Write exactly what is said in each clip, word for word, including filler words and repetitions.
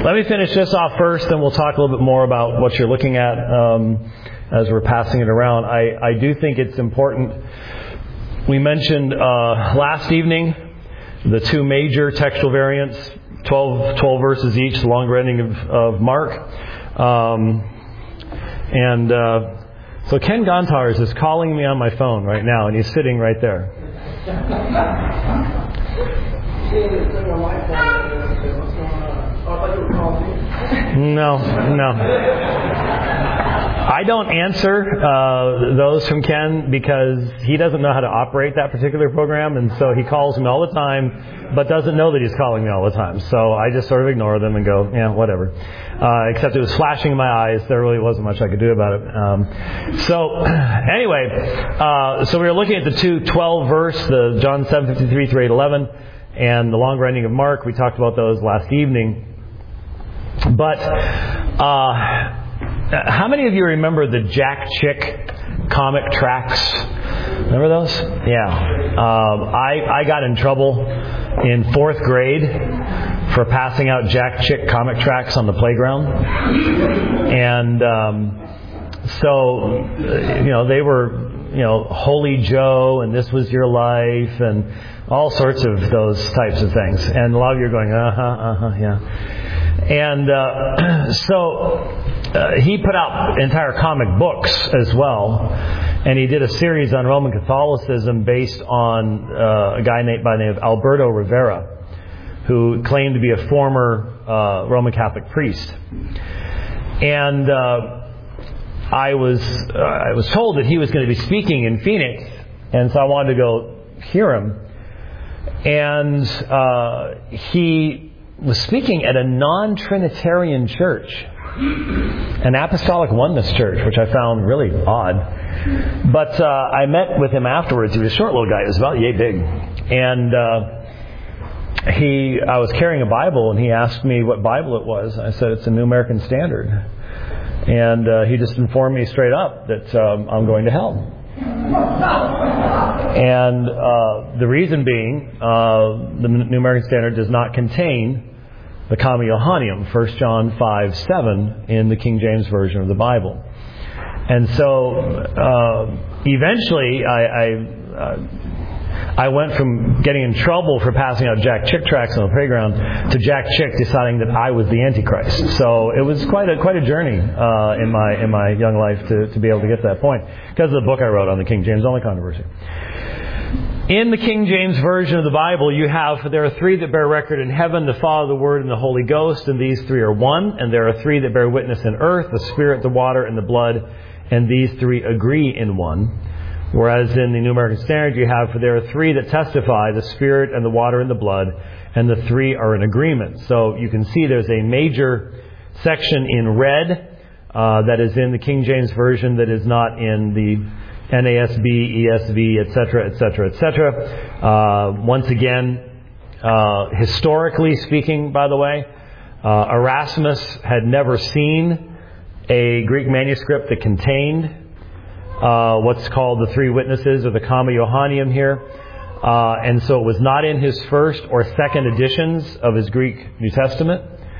let me finish this off first, and we'll talk a little bit more about what you're looking at um, as we're passing it around. I, I do think it's important. We mentioned uh, last evening the two major textual variants, twelve, twelve verses each, the longer ending of, of Mark. Um, and uh, so Ken Gontars is calling me on my phone right now, and he's sitting right there. No, no. I don't answer uh, those from Ken because he doesn't know how to operate that particular program, and so he calls me all the time, but doesn't know that he's calling me all the time. So I just sort of ignore them and go, yeah, whatever. Uh, except it was flashing in my eyes. There really wasn't much I could do about it. Um, so anyway, uh, so we were looking at the two twelve verse, the John seven fifty-three through eight eleven, and the longer ending of Mark. We talked about those last evening. But uh, how many of you remember the Jack Chick comic tracts? Remember those? Yeah. Um, I, I got in trouble in fourth grade for passing out Jack Chick comic tracts on the playground. And um, so, you know, they were, you know, Holy Joe and This Was Your Life and all sorts of those types of things. And a lot of you are going, uh-huh, uh-huh, yeah. And uh, so uh, he put out entire comic books as well, and he did a series on Roman Catholicism based on uh, a guy named by the name of Alberto Rivera, who claimed to be a former uh, Roman Catholic priest. And uh, I was uh, I was told that he was going to be speaking in Phoenix, and so I wanted to go hear him. And uh, he was speaking at a non-Trinitarian church, an Apostolic Oneness church, which I found really odd. But uh, I met with him afterwards. He was a short little guy. He was about yay big. And uh, he, I was carrying a Bible, and he asked me what Bible it was. I said, it's a New American Standard. And uh, he just informed me straight up that um, I'm going to hell. And uh, the reason being, uh, the New American Standard does not contain the Comma Johanneum, First John five seven, in the King James Version of the Bible. And so uh, eventually I, I, uh, I went from getting in trouble for passing out Jack Chick tracts on the playground to Jack Chick deciding that I was the Antichrist. So it was quite a quite a journey uh, in my in my young life to, to be able to get to that point because of the book I wrote on the King James only controversy. In the King James Version of the Bible, you have, there are three that bear record in heaven, the Father, the Word, and the Holy Ghost, and these three are one. And there are three that bear witness in earth, the Spirit, the water, and the blood, and these three agree in one. Whereas in the New American Standard, you have, for there are three that testify, the Spirit and the water and the blood, and the three are in agreement. So you can see there's a major section in red uh, that is in the King James Version that is not in the N A S B, E S V, et cetera, et cetera, et cetera. Uh, once again, uh, historically speaking, by the way, uh, Erasmus had never seen a Greek manuscript that contained uh, what's called the three witnesses, or the Comma Johanneum here. Uh, and so it was not in his first or second editions of his Greek New Testament,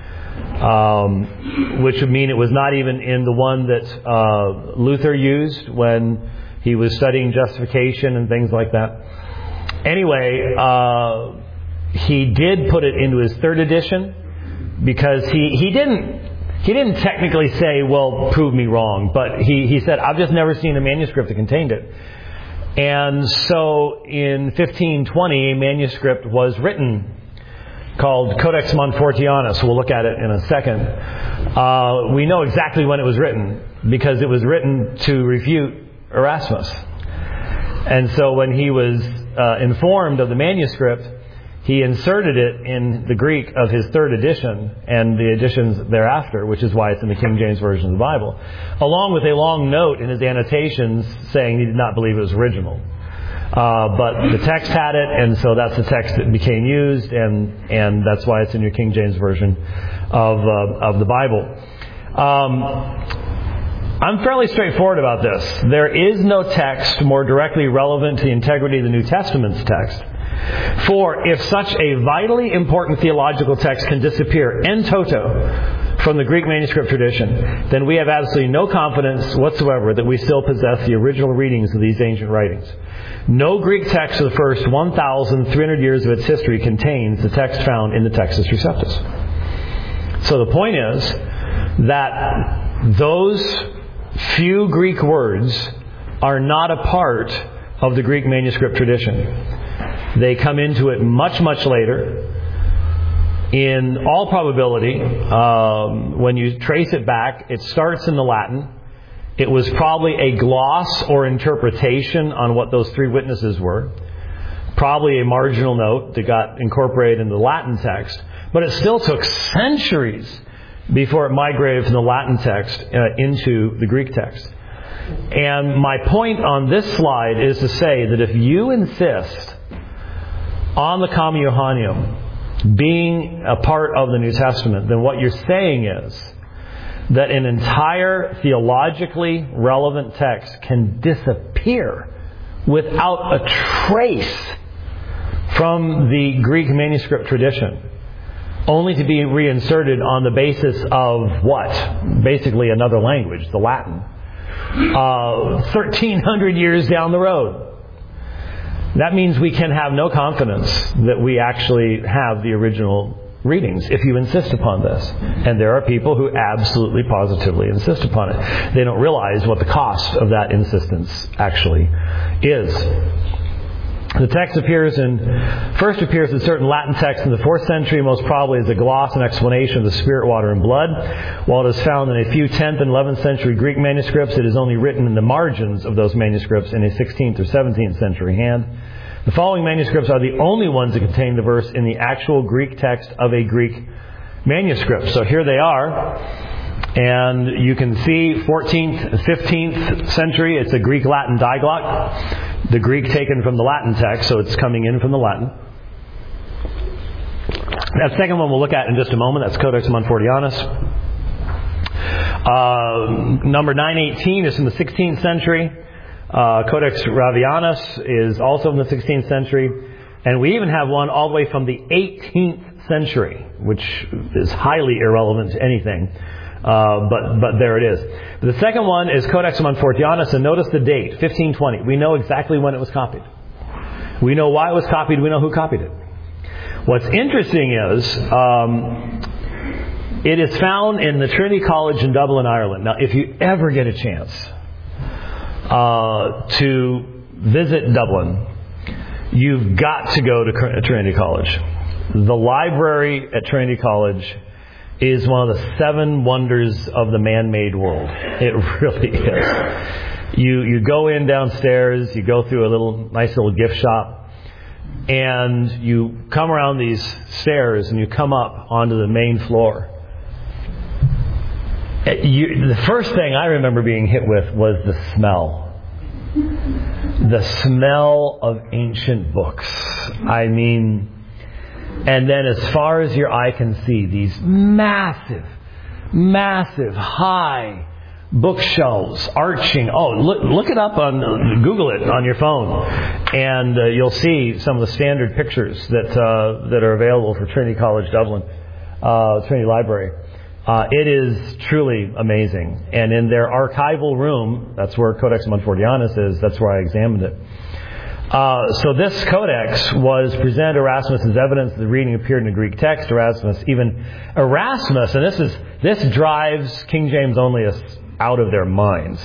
um, which would mean it was not even in the one that uh, Luther used when he was studying justification and things like that. Anyway, uh, he did put it into his third edition because he, he didn't he didn't technically say, well, prove me wrong, but he, he said, I've just never seen a manuscript that contained it. And so in fifteen twenty, a manuscript was written called Codex Montfortianus. We'll look at it in a second. Uh, we know exactly when it was written because it was written to refute Erasmus. And so when he was uh, informed of the manuscript, he inserted it in the Greek of his third edition and the editions thereafter, which is why it's in the King James Version of the Bible, along with a long note in his annotations saying he did not believe it was original. Uh, but the text had it, and so that's the text that became used, and and that's why it's in your King James Version of uh, of the Bible. Um, I'm fairly straightforward about this. There is no text more directly relevant to the integrity of the New Testament's text For if such a vitally important theological text can disappear en toto from the Greek manuscript tradition, then we have absolutely no confidence whatsoever that we still possess the original readings of these ancient writings. No Greek text of the first one thousand three hundred years of its history contains the text found in the Textus Receptus. So the point is that those few Greek words are not a part of the Greek manuscript tradition. They come into it much, much later. In all probability, um, when you trace it back, it starts in the Latin. It was probably a gloss or interpretation on what those three witnesses were. Probably a marginal note that got incorporated into the Latin text. But it still took centuries before it migrated from the Latin text uh, into the Greek text. And my point on this slide is to say that if you insist on the Comma Johanneum being a part of the New Testament, then what you're saying is that an entire theologically relevant text can disappear without a trace from the Greek manuscript tradition, only to be reinserted on the basis of what? Basically another language, the Latin. Uh, thirteen hundred years down the road. That means we can have no confidence that we actually have the original readings if you insist upon this. And there are people who absolutely positively insist upon it. They don't realize what the cost of that insistence actually is. The text appears in, first appears in certain Latin texts in the fourth century, most probably as a gloss and explanation of the Spirit, water, and blood. While it is found in a few tenth and eleventh century Greek manuscripts, it is only written in the margins of those manuscripts in a sixteenth or seventeenth century hand. The following manuscripts are the only ones that contain the verse in the actual Greek text of a Greek manuscript. So here they are. And you can see fourteenth, fifteenth century, it's a Greek-Latin diglot. The Greek taken from the Latin text, so it's coming in from the Latin. That second one we'll look at in just a moment. That's Codex Montfortianus. Uh, number nine eighteen is from the sixteenth century. Uh, Codex Ravianus is also from the sixteenth century. And we even have one all the way from the eighteenth century, which is highly irrelevant to anything. Uh, but but there it is. The second one is Codex Montfortianus, and notice the date, fifteen twenty. We know exactly when it was copied. We know why it was copied. We know who copied it. What's interesting is um, it is found in the Trinity College in Dublin, Ireland. Now, if you ever get a chance uh, to visit Dublin, you've got to go to Trinity College. The library at Trinity College is one of the seven wonders of the man-made world. It really is. You you go in downstairs, you go through a little nice little gift shop, and you come around these stairs and you come up onto the main floor. You, the first thing I remember being hit with was the smell. The smell of ancient books. I mean... And then as far as your eye can see, these massive, massive, high bookshelves arching. Oh, look, look it up on, Google it on your phone. And uh, you'll see some of the standard pictures that uh, that are available for Trinity College Dublin, uh, Trinity Library. Uh, it is truly amazing. And in their archival room, that's where Codex Montfortianus is, that's where I examined it. Uh, so this codex was presented to Erasmus as evidence that the reading appeared in the Greek text. Erasmus, even Erasmus, and this is this drives King James onlyists out of their minds.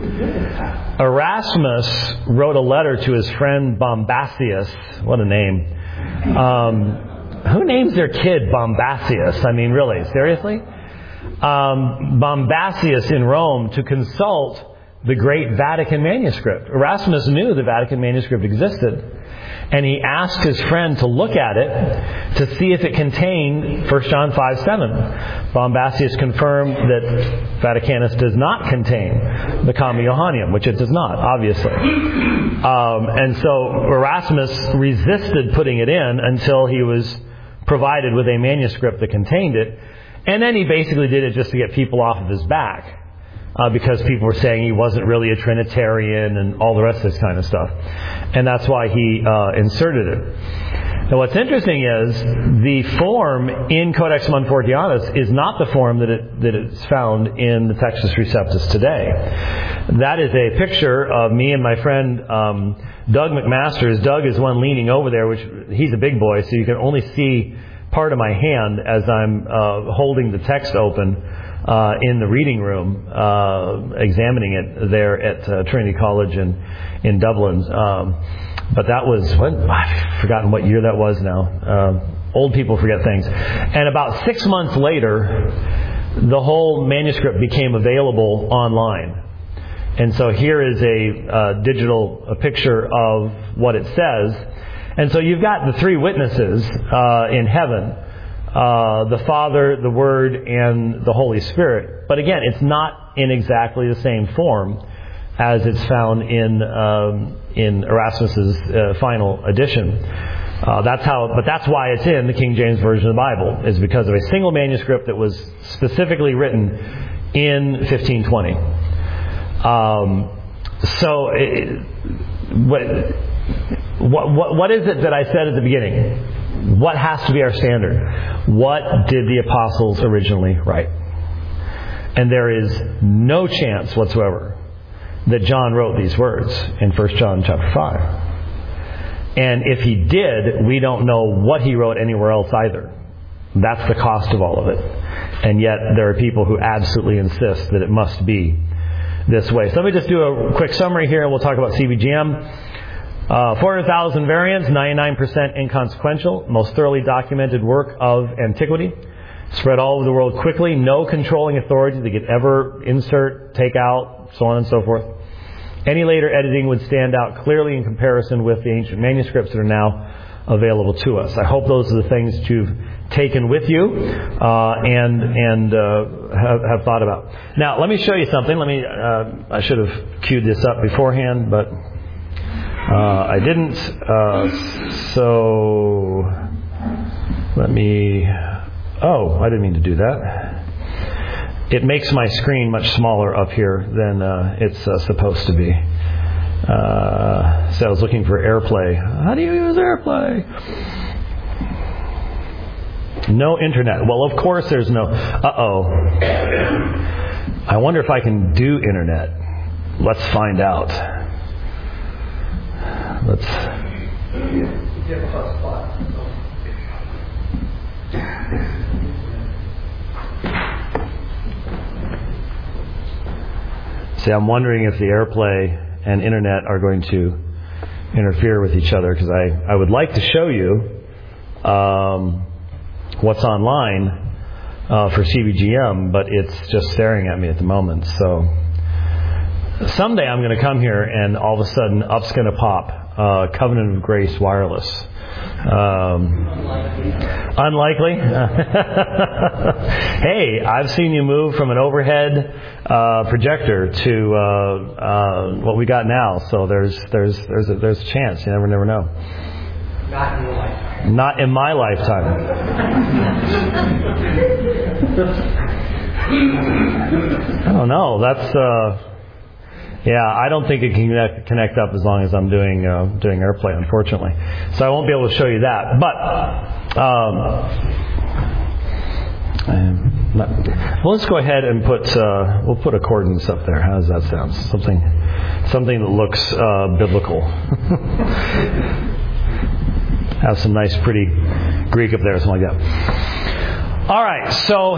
Erasmus wrote a letter to his friend Bombasius. What a name! Um, who names their kid Bombasius? I mean, really, seriously? Um, Bombasius in Rome to consult the great Vatican manuscript. Erasmus knew the Vatican manuscript existed, and he asked his friend to look at it to see if it contained First John five seven. Bombasius confirmed that Vaticanus does not contain the Comma Johanneum, which it does not, obviously. Um, and so Erasmus resisted putting it in until he was provided with a manuscript that contained it, and then he basically did it just to get people off of his back. uh, because people were saying he wasn't really a Trinitarian and all the rest of this kind of stuff. And that's why he uh, inserted it. Now what's interesting is the form in Codex Montfortianus is not the form that it that is found in the Textus Receptus today. That is a picture of me and my friend um, Doug McMasters. Doug is one leaning over there, which he's a big boy, so you can only see part of my hand as I'm uh, holding the text open uh, in the reading room, uh, examining it there at uh, Trinity College in, in Dublin. Um, but that was, what, I've forgotten what year that was now. Uh, old people forget things. And about six months later, the whole manuscript became available online. And so here is a uh, digital a picture of what it says. And so you've got the three witnesses uh, in heaven, uh, the Father, the Word, and the Holy Spirit. But again, it's not in exactly the same form as it's found in um, in Erasmus's uh, final edition. Uh, that's how, but that's why it's in the King James Version of the Bible, is because of a single manuscript that was specifically written in fifteen twenty. Um, so, it, what, what what is it that I said at the beginning? What has to be our standard? What did the apostles originally write? And there is no chance whatsoever that John wrote these words in First John chapter five. And if he did, we don't know what he wrote anywhere else either. That's the cost of all of it. And yet there are people who absolutely insist that it must be this way. So let me just do a quick summary here and we'll talk about C B G M. Uh, four hundred thousand variants, ninety-nine percent inconsequential, most thoroughly documented work of antiquity. Spread all over the world quickly, no controlling authority that could ever insert, take out, so on and so forth. Any later editing would stand out clearly in comparison with the ancient manuscripts that are now available to us. I hope those are the things that you've taken with you uh, and and uh, have, have thought about. Now, let me show you something. Let me. Uh, I should have queued this up beforehand, but uh, I didn't. Uh, so let me. Oh, I didn't mean to do that. It makes my screen much smaller up here than uh, it's uh, supposed to be. Uh, so I was looking for AirPlay. How do you use AirPlay? No internet. Well, of course there's no... Uh-oh. I wonder if I can do internet. Let's find out. Let's... See, I'm wondering if the AirPlay and internet are going to interfere with each other, because I, I would like to show you um, what's online uh, for C B G M, but it's just staring at me at the moment. So someday I'm going to come here and all of a sudden up's going to pop. Uh, Covenant of Grace Wireless. Um, unlikely. Hey, I've seen you move from an overhead uh, projector to uh, uh, what we got now. So there's there's there's a, there's a chance. You never never know. Not in your lifetime. Not in my lifetime. I don't know. That's. Uh, Yeah, I don't think it can connect, connect up as long as I'm doing uh, doing AirPlay, unfortunately. So I won't be able to show you that. But um, not, well, let's go ahead and put uh, we'll put accordance up there. How does that sound? Something something that looks uh, biblical. Have some nice, pretty Greek up there, something like that. All right, so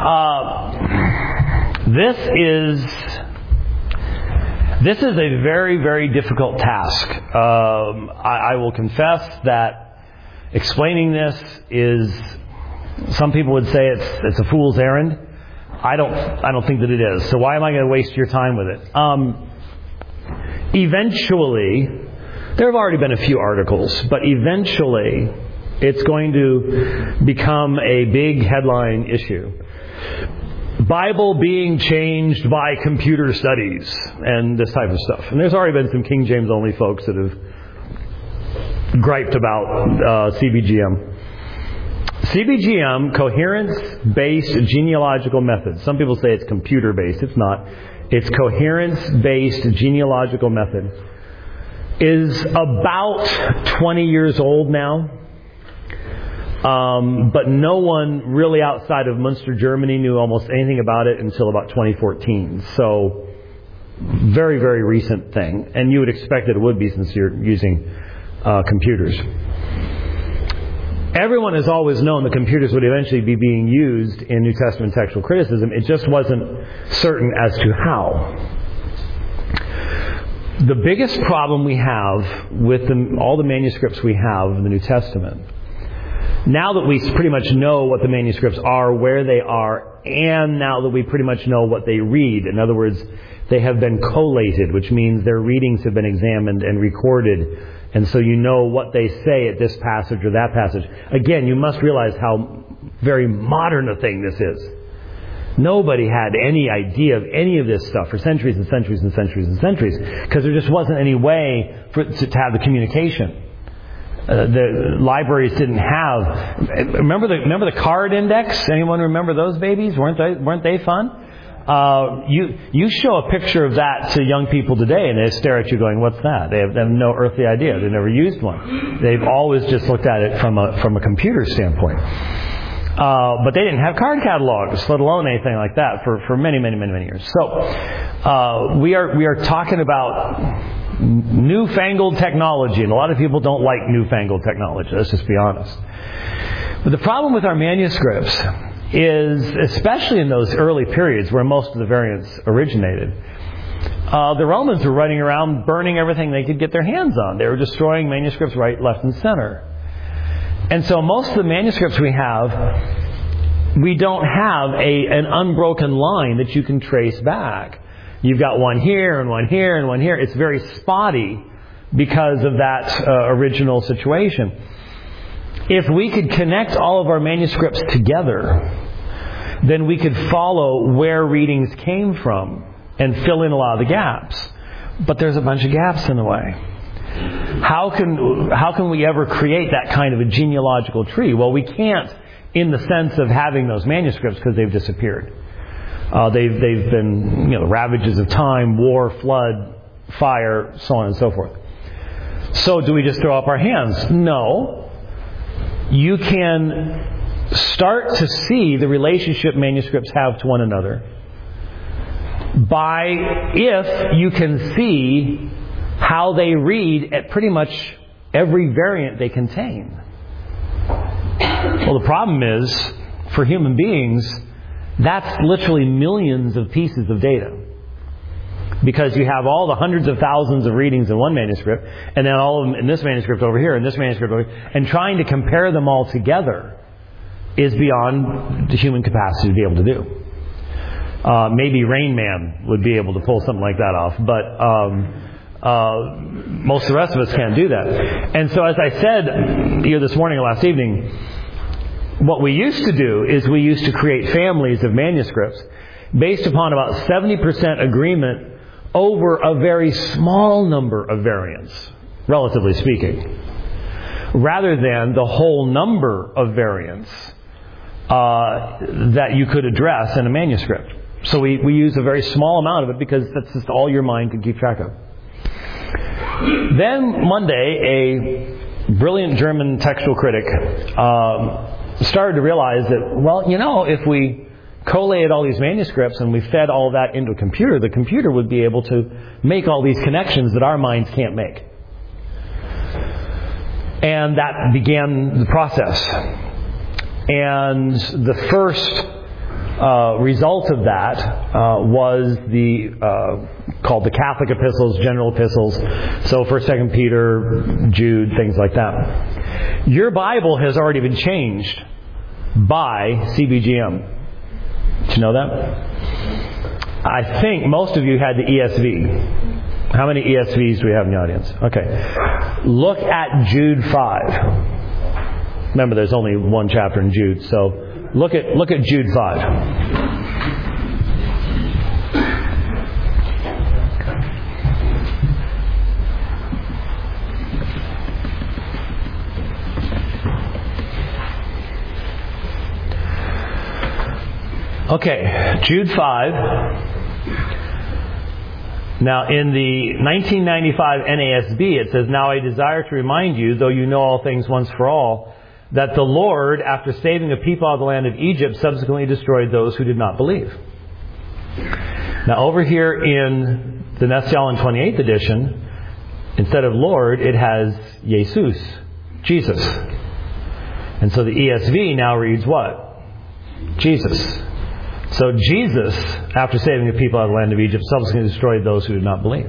uh, this is. This is a very, very difficult task. Um, I, I will confess that explaining this is, some people would say it's it's a fool's errand. I don't I don't think that it is. So why am I going to waste your time with it? Um, eventually, there have already been a few articles, but eventually it's going to become a big headline issue. Bible being changed by computer studies and this type of stuff. And there's already been some King James only folks that have griped about uh, C B G M. C B G M, coherence-based genealogical method. Some people say it's computer-based. It's not. It's coherence-based genealogical method. Is about twenty years old now. Um, but no one really outside of Munster, Germany knew almost anything about it until about twenty fourteen. So, very, very recent thing. And you would expect that it would be since you're using uh, computers. Everyone has always known that computers would eventually be being used in New Testament textual criticism. It just wasn't certain as to how. The biggest problem we have with the, all the manuscripts we have in the New Testament, now that we pretty much know what the manuscripts are, where they are, and now that we pretty much know what they read, in other words, they have been collated, which means their readings have been examined and recorded, and so you know what they say at this passage or that passage. Again, you must realize how very modern a thing this is. Nobody had any idea of any of this stuff for centuries and centuries and centuries and centuries, because there just wasn't any way for to, to have the communication. Uh, the libraries didn't have. Remember the remember the card index? Anyone remember those babies? Weren't they weren't they fun? Uh, you you show a picture of that to young people today, and they stare at you, going, "What's that?" They have, they have no earthly idea. They've never used one. They've always just looked at it from a from a computer standpoint. Uh, but they didn't have card catalogs, let alone anything like that, for, for many, many, many, many years. So uh, we are we are talking about newfangled technology, and a lot of people don't like newfangled technology. Let's just be honest. But the problem with our manuscripts is, especially in those early periods where most of the variants originated, uh, the Romans were running around burning everything they could get their hands on. They were destroying manuscripts right, left, and center. And so most of the manuscripts we have, we don't have a an unbroken line that you can trace back. You've got one here and one here and one here. It's very spotty because of that uh, original situation. If we could connect all of our manuscripts together, then we could follow where readings came from and fill in a lot of the gaps. But there's a bunch of gaps in the way. How can how can we ever create that kind of a genealogical tree? Well, we can't in the sense of having those manuscripts because they've disappeared. Uh, they've they've been, you know, ravages of time, war, flood, fire, so on and so forth. So do we just throw up our hands? No. You can start to see the relationship manuscripts have to one another by if you can see how they read at pretty much every variant they contain. Well, the problem is, for human beings, that's literally millions of pieces of data. Because you have all the hundreds of thousands of readings in one manuscript, and then all of them in this manuscript over here, and this manuscript over here, and trying to compare them all together is beyond the human capacity to be able to do. Uh, maybe Rain Man would be able to pull something like that off, but um, uh, most of the rest of us can't do that. And so, as I said either this morning or last evening, what we used to do is we used to create families of manuscripts based upon about seventy percent agreement over a very small number of variants, relatively speaking, rather than the whole number of variants uh, that you could address in a manuscript. So we, we use a very small amount of it because that's just all your mind can keep track of. Then one day, a brilliant German textual critic um, started to realize that, well, you know, if we collated all these manuscripts and we fed all that into a computer, the computer would be able to make all these connections that our minds can't make. And that began the process. And the first uh, result of that uh, was the uh, called the Catholic epistles, general epistles. So First, Second Peter, Jude, things like that. Your Bible has already been changed by C B G M. Did you know that? I think most of you had the E S V. How many E S Vs do we have in the audience? Okay. Look at Jude five. Remember, there's only one chapter in Jude, so look at look at Jude five. Okay, Jude five. Now, in the nineteen ninety-five N A S B, it says, "Now I desire to remind you, though you know all things once for all, that the Lord, after saving a people out of the land of Egypt, subsequently destroyed those who did not believe." Now, over here in the Nestle-Aland twenty-eighth edition, instead of Lord, it has Jesus, Jesus. And so the E S V now reads what? Jesus. So Jesus, after saving the people out of the land of Egypt, subsequently destroyed those who did not believe.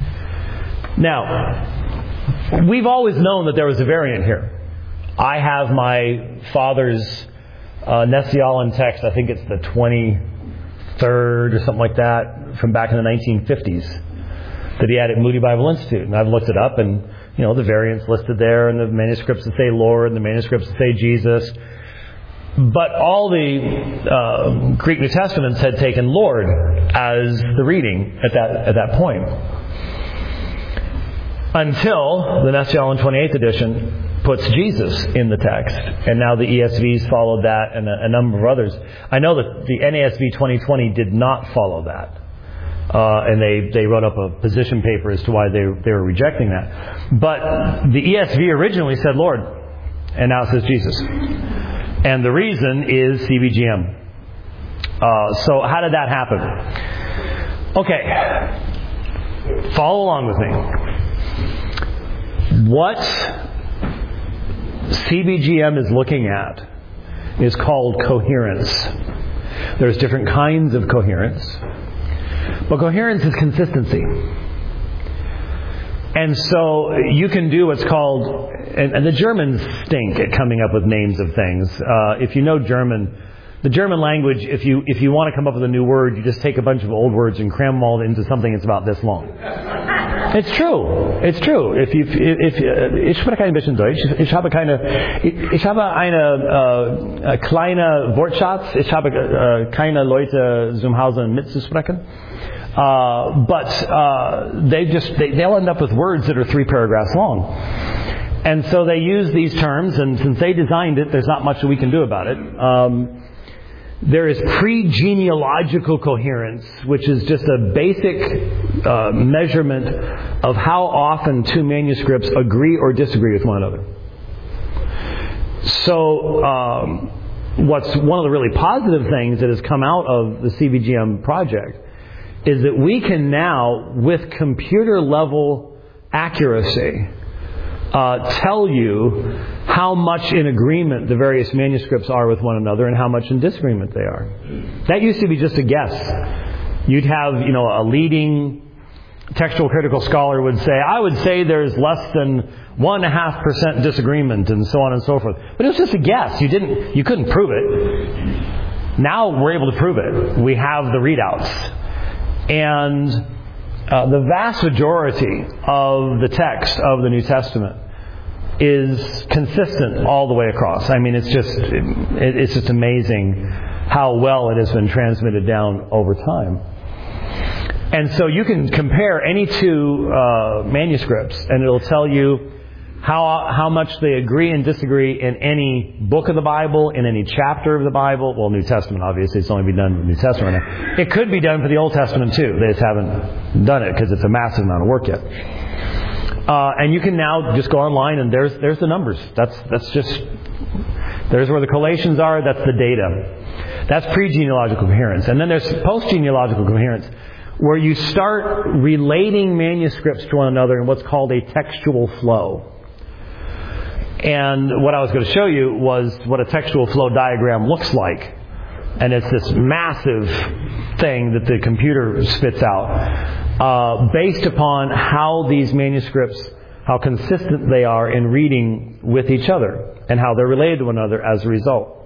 Now, we've always known that there was a variant here. I have my father's uh, Nestle-Aland text, I think it's the twenty-third or something like that, from back in the nineteen fifties, that he had at Moody Bible Institute. And I've looked it up, and you know the variants listed there, and the manuscripts that say Lord, and the manuscripts that say Jesus. But all the uh, Greek New Testaments had taken Lord as the reading at that at that point. Until the Nestle-Aland twenty-eighth edition puts Jesus in the text. And now the E S Vs followed that, and a, a number of others. I know that the N A S B twenty twenty did not follow that. Uh, and they, they wrote up a position paper as to why they, they were rejecting that. But the E S V originally said Lord, and now it says Jesus. And the reason is C B G M. Uh, so how did that happen? Okay. Follow along with me. What C B G M is looking at is called coherence. There's different kinds of coherence. But coherence is consistency. And so you can do what's called, and, and the Germans stink at coming up with names of things. Uh, if you know German, the German language, if you if you want to come up with a new word, you just take a bunch of old words and cram them all into something that's about this long. It's true. It's true. If you, if, ich spreche ein bisschen Deutsch. Ich habe keine, ich habe eine uh, kleine Wortschatz. Ich habe uh, keine Leute zum Hause mitzusprechen. Uh, but uh, they just they, they'll end up with words that are three paragraphs long. And so they use these terms, and since they designed it, there's not much that we can do about it. Um, there is pre-genealogical coherence, which is just a basic uh, measurement of how often two manuscripts agree or disagree with one another. So um, what's one of the really positive things that has come out of the C B G M project is that we can now, with computer-level accuracy, uh, tell you how much in agreement the various manuscripts are with one another and how much in disagreement they are. That used to be just a guess. You'd have, you know, a leading textual critical scholar would say, I would say there's less than one and a half percent disagreement, and so on and so forth. But it was just a guess. You didn't, you couldn't prove it. Now we're able to prove it. We have the readouts. And uh, the vast majority of the text of the New Testament is consistent all the way across. I mean, it's just it, it's just amazing how well it has been transmitted down over time. And so you can compare any two uh, manuscripts, and it'll tell you how how much they agree and disagree in any book of the Bible, in any chapter of the Bible. Well, New Testament, obviously, it's only been done in the New Testament now. It could be done for the Old Testament too. They just haven't done it because it's a massive amount of work yet. Uh, and you can now just go online, and there's there's the numbers. That's that's just there's where the collations are. That's the data. That's pre-genealogical coherence, and then there's post-genealogical coherence, where you start relating manuscripts to one another in what's called a textual flow. And what I was going to show you was what a textual flow diagram looks like. And it's this massive thing that the computer spits out uh, based upon how these manuscripts, how consistent they are in reading with each other and how they're related to one another as a result.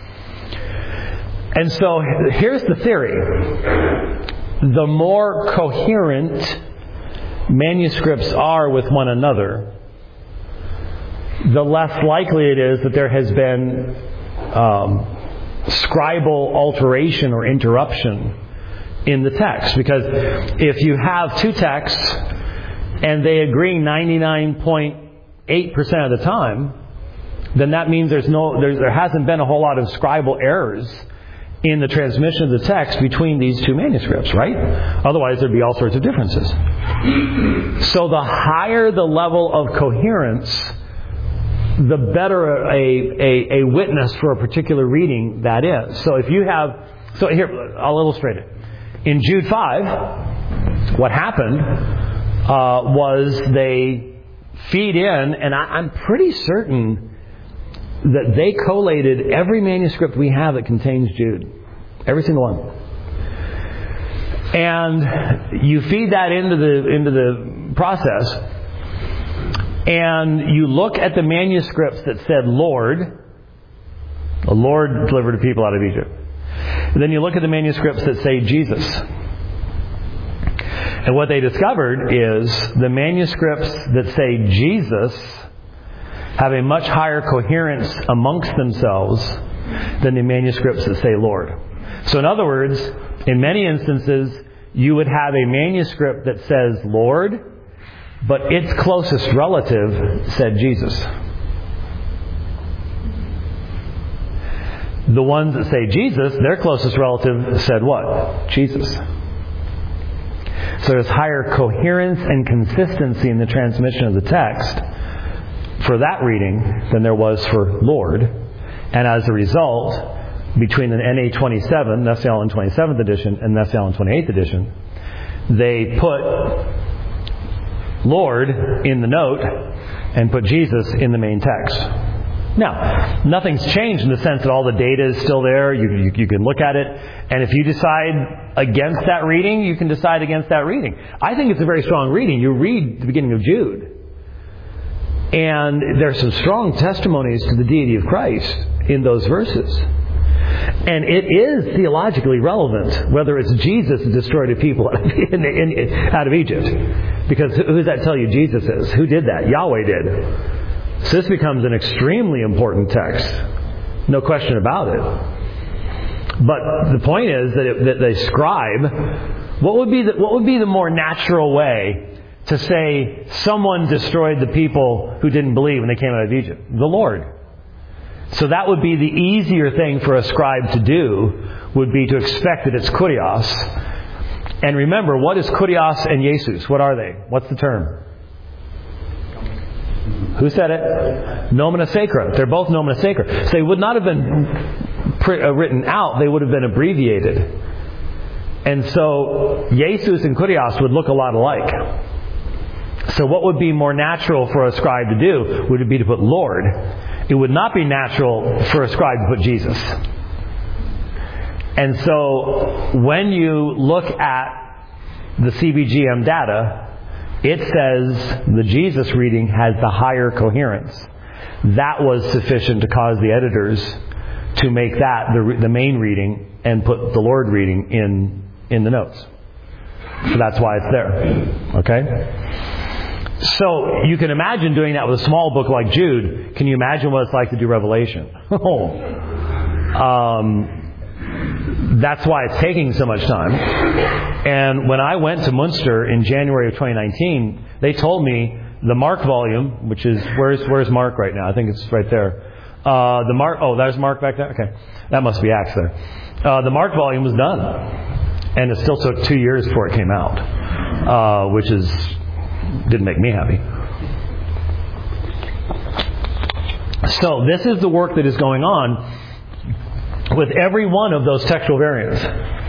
And so here's the theory. The more coherent manuscripts are with one another, the less likely it is that there has been um, scribal alteration or interruption in the text. Because if you have two texts and they agree ninety-nine point eight percent of the time, then that means there's no, there's, there hasn't been a whole lot of scribal errors in the transmission of the text between these two manuscripts, right? Otherwise, there'd be all sorts of differences. So the higher the level of coherence, the better a, a, a witness for a particular reading that is. So if you have... So here, I'll illustrate it. In Jude five, what happened uh, was they feed in, and I, I'm pretty certain that they collated every manuscript we have that contains Jude. Every single one. And you feed that into the into the process, and you look at the manuscripts that said Lord, the Lord delivered the people out of Egypt. And then you look at the manuscripts that say Jesus. And what they discovered is the manuscripts that say Jesus have a much higher coherence amongst themselves than the manuscripts that say Lord. So in other words, in many instances, you would have a manuscript that says Lord, but its closest relative said Jesus. The ones that say Jesus, their closest relative said what? Jesus. So there's higher coherence and consistency in the transmission of the text for that reading than there was for Lord. And as a result, between an N A twenty-seven, that's the Allen twenty-seventh edition, and that's the Allen twenty-eighth edition, they put Lord in the note and put Jesus in the main text. Now, nothing's changed in the sense that all the data is still there. You, you, you can look at it. And if you decide against that reading, you can decide against that reading. I think it's a very strong reading. You read the beginning of Jude, and there's some strong testimonies to the deity of Christ in those verses. And it is theologically relevant whether it's Jesus that destroyed a people in, in, out of Egypt. Because who does that tell you Jesus is? Who did that? Yahweh did. So this becomes an extremely important text. No question about it. But the point is that, it, that the scribe, what would be the, what would be the more natural way to say someone destroyed the people who didn't believe when they came out of Egypt? The Lord. So that would be the easier thing for a scribe to do, would be to expect that it's kurios. And remember, what is kurios and Jesus? What are they? What's the term? Who said it? Nomina sacra. They're both nomina sacra. So they would not have been pr- uh, written out. They would have been abbreviated. And so Jesus and kurios would look a lot alike. So what would be more natural for a scribe to do would be to put Lord. It would not be natural for a scribe to put Jesus. And so when you look at the C B G M data, it says the Jesus reading has the higher coherence. That was sufficient to cause the editors to make that the, the main reading and put the Lord reading in, in the notes. So that's why it's there. Okay? So you can imagine doing that with a small book like Jude. Can you imagine what it's like to do Revelation? um, that's why it's taking so much time. And when I went to Munster in January of twenty nineteen, they told me the Mark volume, which is, where's where's Mark right now? I think it's right there. Uh, the Mark, oh, there's Mark back there? Okay. That must be Acts there. Uh, the Mark volume was done. And it still took two years before it came out. Uh, which is, didn't make me happy. So this is the work that is going on with every one of those textual variants.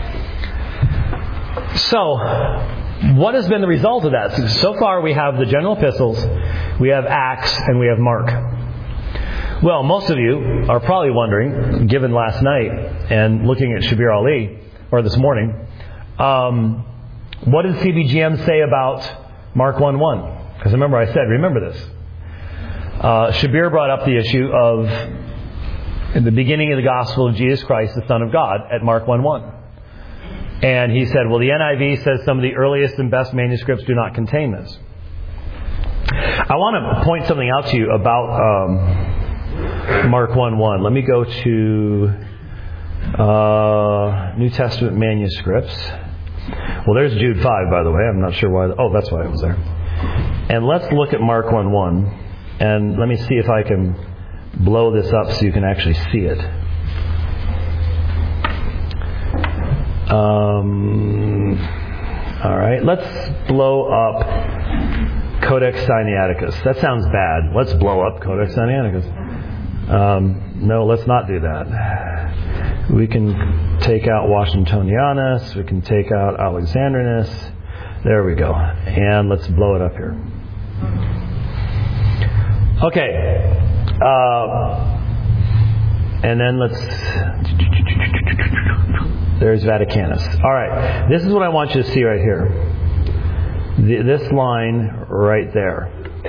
So, what has been the result of that? So, so far we have the general epistles, we have Acts, and we have Mark. Well, most of you are probably wondering, given last night and looking at Shabir Ali, or this morning, um, what did C B G M say about Mark one one? Because remember I said, remember this. Uh, Shabir brought up the issue of in the beginning of the gospel of Jesus Christ, the Son of God, at Mark one one. And he said, well, the N I V says some of the earliest and best manuscripts do not contain this. I want to point something out to you about um, Mark one one. Let me go to uh, New Testament manuscripts. Well, there's Jude five, by the way. I'm not sure why. The, oh, that's why it was there. And let's look at Mark one one. And let me see if I can blow this up so you can actually see it. Um, all right, let's blow up Codex Sinaiticus. That sounds bad. Let's blow up Codex Sinaiticus. Um, no, let's not do that. We can take out Washingtonianus. We can take out Alexandrinus. There we go. And let's blow it up here. Okay. Uh, and then let's... There's Vaticanus. All right. This is what I want you to see right here. The, this line right there.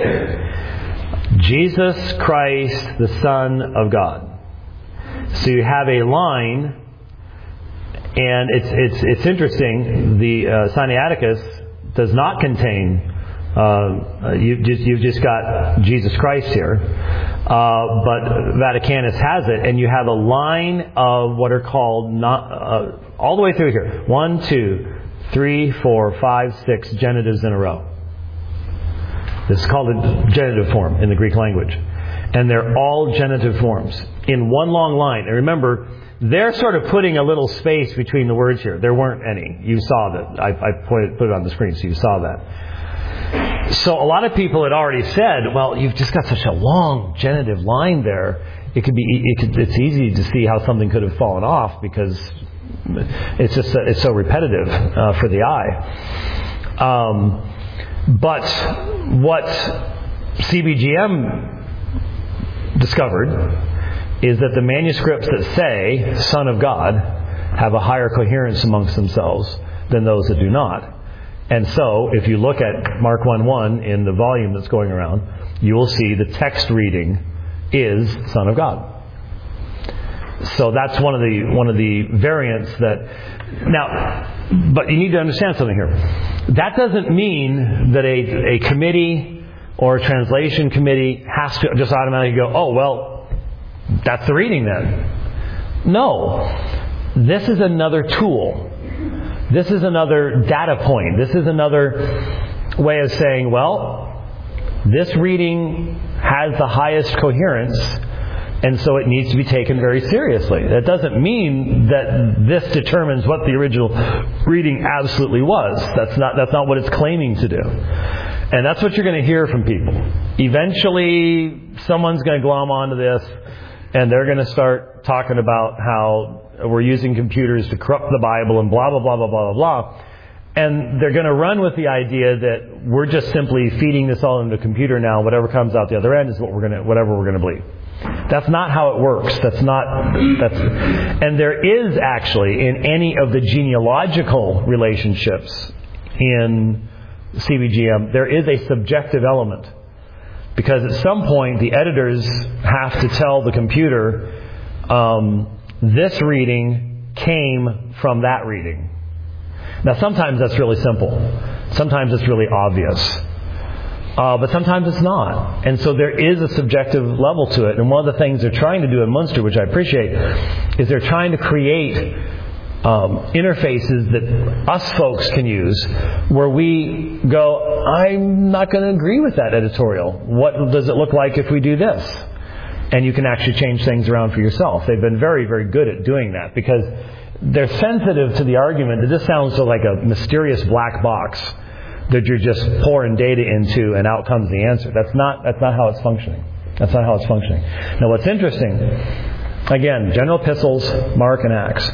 Jesus Christ, the Son of God. So you have a line, and it's it's it's interesting. The uh, Sinaiticus does not contain. Uh, you just you've just got Jesus Christ here, uh, but Vaticanus has it, and you have a line of what are called not uh, all the way through here. One, two, three, four, five, six genitives in a row. This is called a genitive form in the Greek language. And they're all genitive forms in one long line. And remember, they're sort of putting a little space between the words here. There weren't any. You saw that. I, I pointed, put it on the screen, so you saw that. So a lot of people had already said, well, you've just got such a long genitive line there. It could be. It could, it's easy to see how something could have fallen off because it's just it's so repetitive uh, for the eye. Um, but what C B G M discovered is that the manuscripts that say Son of God have a higher coherence amongst themselves than those that do not. And so, if you look at Mark one one in the volume that's going around, you will see the text reading is Son of God. So that's one of the one of the variants that... Now, but you need to understand something here. That doesn't mean that a, a committee or a translation committee has to just automatically go, oh, well, that's the reading then. No. This is another tool. This is another data point. This is another way of saying, well, this reading has the highest coherence, and so it needs to be taken very seriously. That doesn't mean that this determines what the original reading absolutely was. That's not, that's not what it's claiming to do. And that's what you're going to hear from people. Eventually, someone's going to glom onto this, and they're going to start talking about how we're using computers to corrupt the Bible and blah, blah, blah, blah, blah, blah, blah. And they're going to run with the idea that we're just simply feeding this all into a computer now. Whatever comes out the other end is what we're going to, whatever we're going to believe. That's not how it works. That's not, that's, and there is actually in any of the genealogical relationships in C B G M, there is a subjective element. Because at some point, the editors have to tell the computer, um, this reading came from that reading. Now, sometimes that's really simple. Sometimes it's really obvious. Uh, but sometimes it's not. And so there is a subjective level to it. And one of the things they're trying to do in Munster, which I appreciate, is they're trying to create um, interfaces that us folks can use where we go, I'm not going to agree with that editorial. What does it look like if we do this? And you can actually change things around for yourself. They've been very, very good at doing that because they're sensitive to the argument that this sounds like a mysterious black box that you're just pouring data into and out comes the answer. That's not, that's not how it's functioning. That's not how it's functioning. Now what's interesting, again, general epistles, Mark and Acts,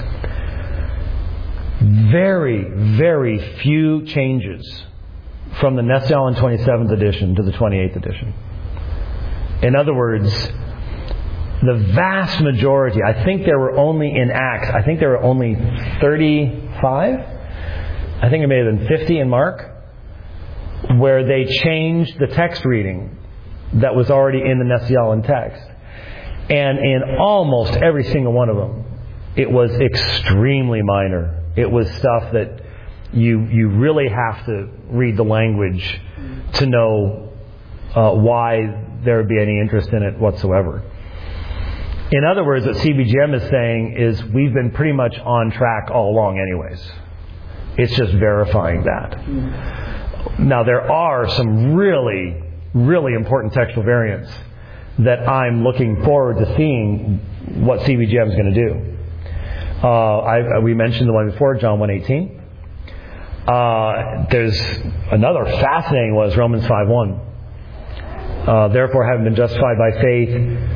very, very few changes from the Nestle-Aland twenty-seventh edition to the twenty-eighth edition. In other words, the vast majority, I think there were only in Acts, I think there were only thirty-five, I think it may have been fifty in Mark, where they changed the text reading that was already in the Nestle-Aland text. And in almost every single one of them, it was extremely minor. It was stuff that you you really have to read the language to know uh, why there would be any interest in it whatsoever. In other words, what C B G M is saying is we've been pretty much on track all along anyways. It's just verifying that. Now, there are some really, really important textual variants that I'm looking forward to seeing what C B G M is going to do. Uh, I, we mentioned the one before, John one eighteen. Uh, there's another fascinating one, is Romans five one. Uh, therefore, having been justified by faith,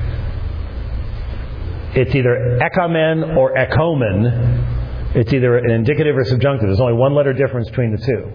it's either ekamen or ekomen. It's either an indicative or subjunctive. There's only one letter difference between the two.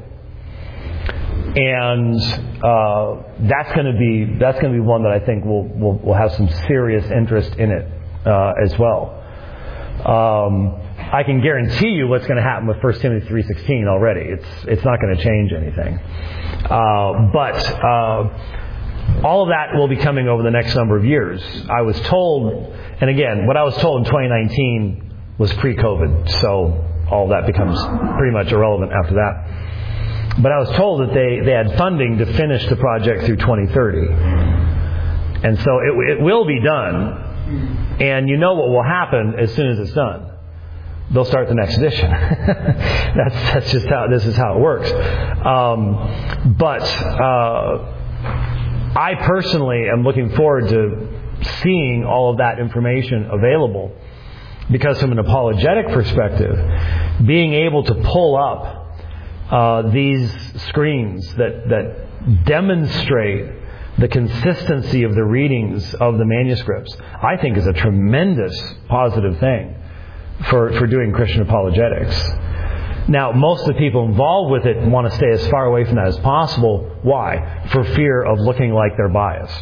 And uh, that's going to be that's going to be one that I think will will will have some serious interest in it uh, as well. Um, I can guarantee you what's going to happen with First Timothy three sixteen already. It's it's not going to change anything. Uh, but uh, all of that will be coming over the next number of years. I was told, and again, what I was told in twenty nineteen was pre-COVID, so all that becomes pretty much irrelevant after that. But I was told that they, they had funding to finish the project through twenty thirty. And so it, it will be done. And you know what will happen as soon as it's done. They'll start the next edition. that's that's just how, this is how it works. Um, but uh, I personally am looking forward to seeing all of that information available. Because from an apologetic perspective, being able to pull up Uh, these screens that, that demonstrate the consistency of the readings of the manuscripts, I think is a tremendous positive thing for, for doing Christian apologetics. Now, most of the people involved with it want to stay as far away from that as possible. Why? For fear of looking like they're biased.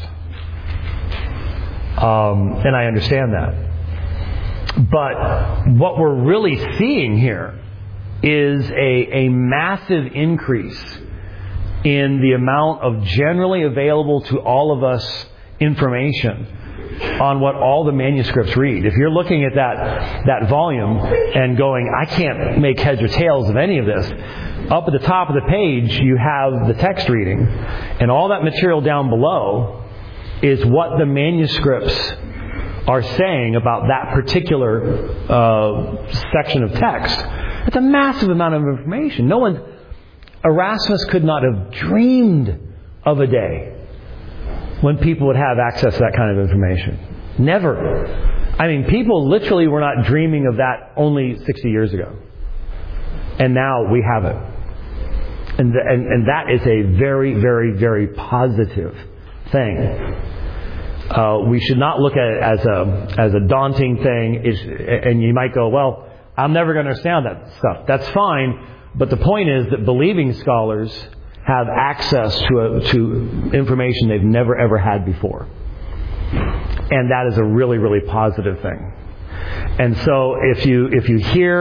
Um, and I understand that. But what we're really seeing here is a, a massive increase in the amount of generally available to all of us information on what all the manuscripts read. If you're looking at that, that volume and going, I can't make heads or tails of any of this, up at the top of the page you have the text reading, and all that material down below is what the manuscripts are saying about that particular uh, section of text. It's a massive amount of information. No one, Erasmus could not have dreamed of a day when people would have access to that kind of information. Never. I mean, people literally were not dreaming of that only sixty years ago. And now we have it. And, the, and, and that is a very, very, very positive thing. Uh, we should not look at it as a, as a daunting thing. It's, and you might go, well, I'm never going to understand that stuff. That's fine, but the point is that believing scholars have access to a, to information they've never ever had before. And that is a really, really positive thing. And so if you if you hear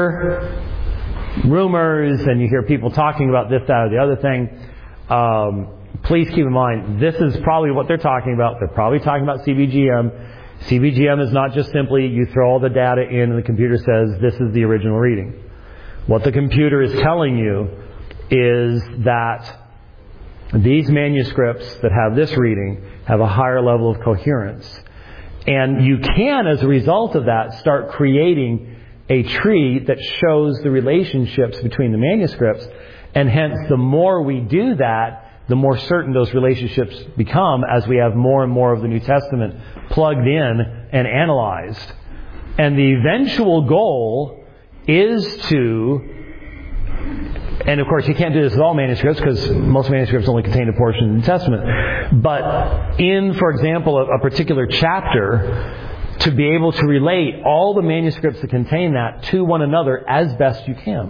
rumors and you hear people talking about this, that, or the other thing, um, please keep in mind, this is probably what they're talking about. They're probably talking about C B G M. C B G M is not just simply you throw all the data in and the computer says this is the original reading. What the computer is telling you is that these manuscripts that have this reading have a higher level of coherence. And you can, as a result of that, start creating a tree that shows the relationships between the manuscripts. And hence, the more we do that, the more certain those relationships become as we have more and more of the New Testament plugged in and analyzed. And the eventual goal is to, and of course you can't do this with all manuscripts because most manuscripts only contain a portion of the New Testament, but in, for example, a, a particular chapter, to be able to relate all the manuscripts that contain that to one another as best you can.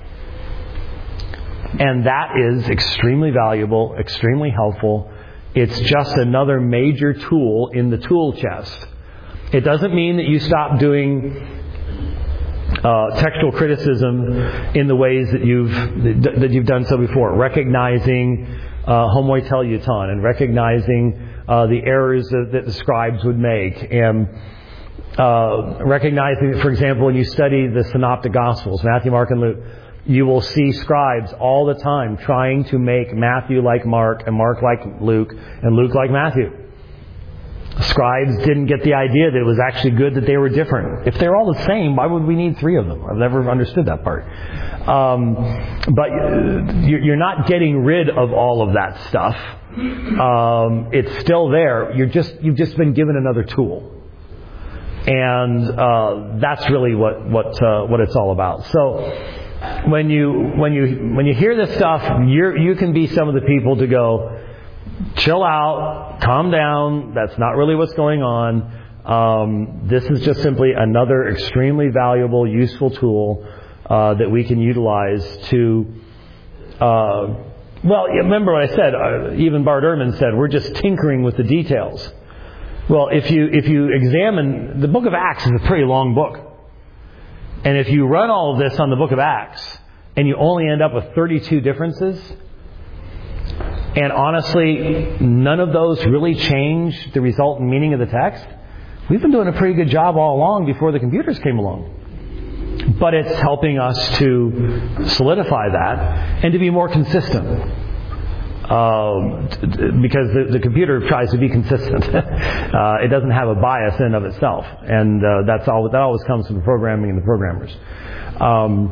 And that is extremely valuable, extremely helpful. It's just another major tool in the tool chest. It doesn't mean that you stop doing uh, textual criticism in the ways that you've that you've done so before, recognizing uh, homoiteleuton and recognizing uh, the errors that, that the scribes would make, and uh, recognizing that, for example, when you study the Synoptic Gospels, Matthew, Mark, and Luke, you will see scribes all the time trying to make Matthew like Mark and Mark like Luke and Luke like Matthew. Scribes didn't get the idea that it was actually good that they were different. If they're all the same, why would we need three of them? I've never understood that part. Um, but you're not getting rid of all of that stuff. Um, it's still there. You're just, you've just been given another tool. And uh, that's really what what uh, what it's all about. So when you when you when you hear this stuff, you you can be some of the people to go, chill out, calm down. That's not really what's going on. Um, this is just simply another extremely valuable, useful tool uh, that we can utilize to. Uh, well, remember what I said. Uh, even Bart Ehrman said we're just tinkering with the details. Well, if you if you examine, the book of Acts is a pretty long book. And if you run all of this on the book of Acts, and you only end up with thirty-two differences, and honestly, none of those really change the resultant meaning of the text, we've been doing a pretty good job all along before the computers came along. But it's helping us to solidify that and to be more consistent. Um, because the, the computer tries to be consistent. uh, it doesn't have a bias in and of itself, and uh, that's all. That always comes from the programming and the programmers. Um,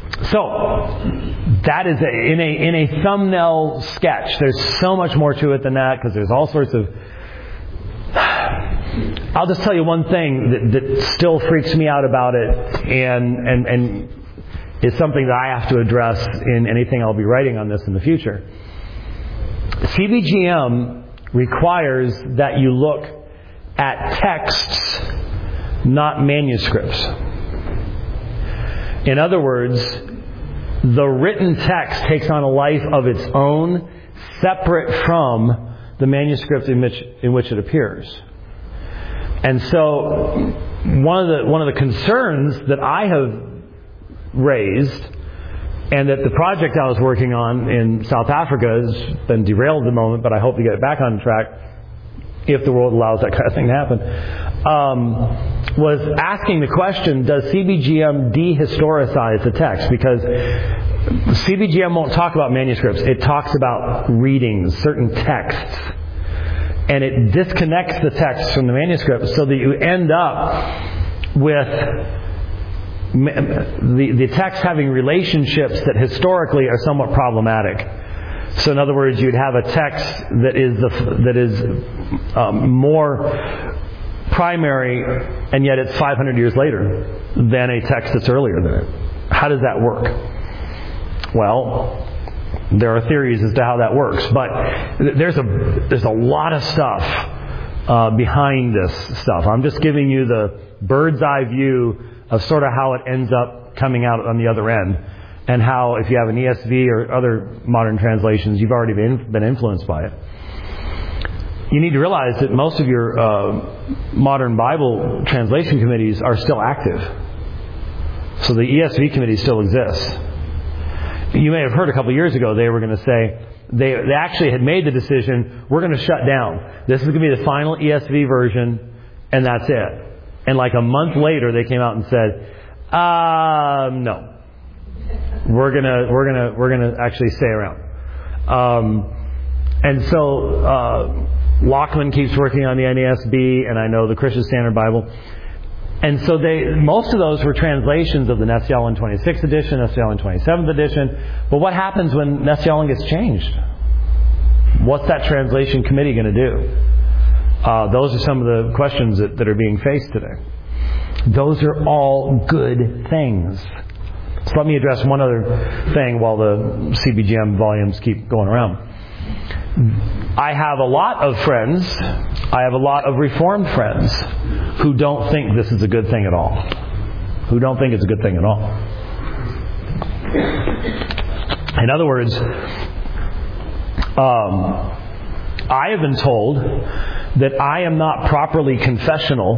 so that is a, in a in a thumbnail sketch. There's so much more to it than that, because there's all sorts of. I'll just tell you one thing that, that still freaks me out about it, and and and is something that I have to address in anything I'll be writing on this in the future. C B G M requires that you look at texts, not manuscripts. In other words, the written text takes on a life of its own, separate from the manuscript in which, in which it appears. And so, one of the one of the concerns that I have raised, and that the project I was working on in South Africa has been derailed at the moment, but I hope to get it back on track if the world allows that kind of thing to happen, um, was asking the question, does C B G M dehistoricize the text? Because C B G M won't talk about manuscripts. It talks about readings, certain texts. And it disconnects the text from the manuscript so that you end up with The, the text having relationships that historically are somewhat problematic. So, in other words, you'd have a text that is the, that is um, more primary, and yet it's five hundred years later than a text that's earlier than it. How does that work? Well, there are theories as to how that works, but there's a there's a lot of stuff uh, behind this stuff. I'm just giving you the bird's eye view of sort of how it ends up coming out on the other end, and how if you have an E S V or other modern translations, you've already been, been influenced by it. You need to realize that most of your uh, modern Bible translation committees are still active. So the E S V committee still exists. You may have heard a couple of years ago they were going to say, they, they actually had made the decision, we're going to shut down. This is going to be the final E S V version, and that's it. And like a month later, they came out and said, um, "No, we're gonna, we're gonna, we're gonna actually stay around." Um, and so uh, Lockman keeps working on the N A S B, and I know the Christian Standard Bible. And so they, most of those were translations of the Nestle-Aland twenty-sixth edition, Nestle-Aland twenty-seventh edition. But what happens when Nestle-Aland gets changed? What's that translation committee going to do? Uh, those are some of the questions that, that are being faced today. Those are all good things. So let me address one other thing while the C B G M volumes keep going around. I have a lot of friends, I have a lot of Reformed friends who don't think this is a good thing at all. Who don't think it's a good thing at all. In other words, um, I have been told that I am not properly confessional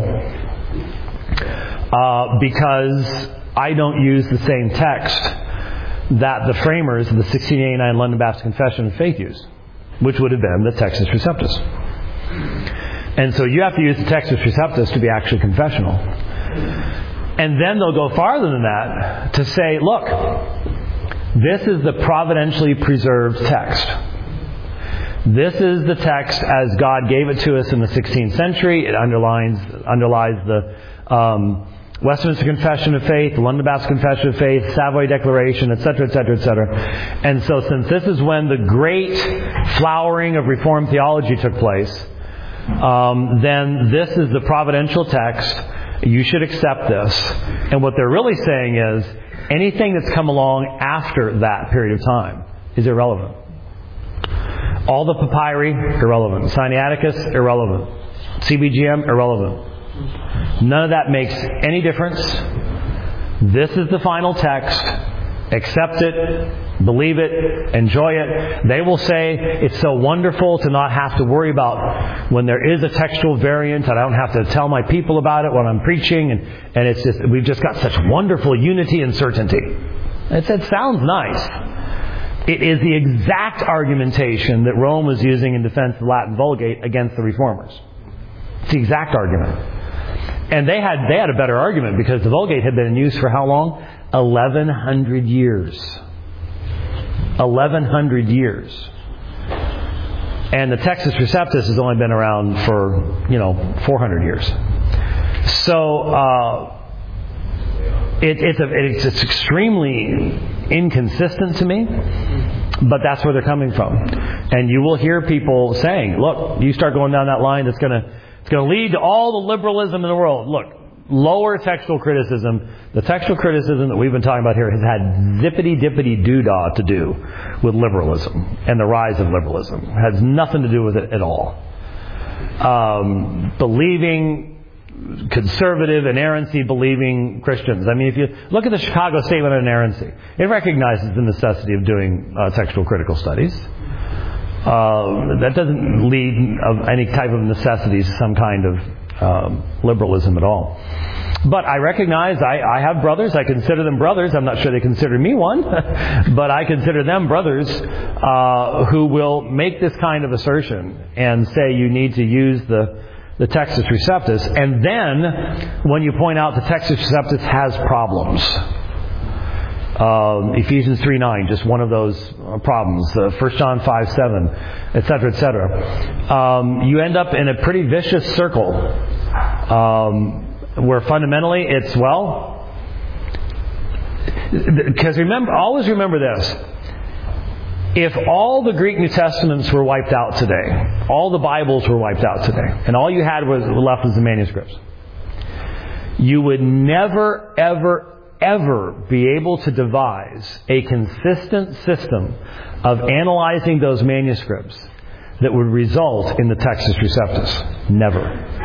uh, because I don't use the same text that the framers of the sixteen eighty-nine London Baptist Confession of Faith used, which would have been the Textus Receptus. And so you have to use the Textus Receptus to be actually confessional. And then they'll go farther than that to say, look, this is the providentially preserved text. This is the text as God gave it to us in the sixteenth century. It underlines underlies the um, Westminster Confession of Faith, the London Baptist Confession of Faith, Savoy Declaration, et cetera, et cetera, et cetera. And so since this is when the great flowering of Reformed theology took place, um, then this is the providential text You should accept this. And what they're really saying is, anything that's come along after that period of time is irrelevant. All the papyri, irrelevant. Sinaiticus, irrelevant. C B G M, irrelevant. None of that makes any difference. This is the final text. Accept it, believe it, enjoy it. They will say it's so wonderful to not have to worry about when there is a textual variant. I don't have to tell my people about it when I'm preaching. And, and it's just, we've just got such wonderful unity and certainty. It, it sounds nice. It is the exact argumentation that Rome was using in defense of the Latin Vulgate against the Reformers. It's the exact argument. And they had they had a better argument because the Vulgate had been in use for how long? eleven hundred years. eleven hundred years. And the Textus Receptus has only been around for, you know, four hundred years. So uh, it, it's, a, it's, it's extremely inconsistent to me, but that's where they're coming from. And you will hear people saying, look, you start going down that line, it's going to it's going to lead to all the liberalism in the world. Look, lower textual criticism. The textual criticism that we've been talking about here has had zippity-dippity-doo-dah to do with liberalism and the rise of liberalism. It has nothing to do with it at all. Um, believing, conservative, inerrancy-believing Christians. I mean, if you look at the Chicago Statement on Inerrancy, it recognizes the necessity of doing uh, textual critical studies. Uh, that doesn't lead of any type of necessity to some kind of Um, liberalism at all. But I recognize I, I have brothers. I consider them brothers. I'm not sure they consider me one. But I consider them brothers uh, who will make this kind of assertion and say you need to use the, the Textus Receptus. And then when you point out the Textus Receptus has problems. Um, Ephesians three nine, just one of those uh, problems. Uh, First John five seven, et cetera, et cetera. Um, you end up in a pretty vicious circle um, where fundamentally it's, well, because remember, always remember this. If all the Greek New Testaments were wiped out today, all the Bibles were wiped out today, and all you had was left was the manuscripts, you would never, ever, ever be able to devise a consistent system of analyzing those manuscripts that would result in the Textus Receptus. Never.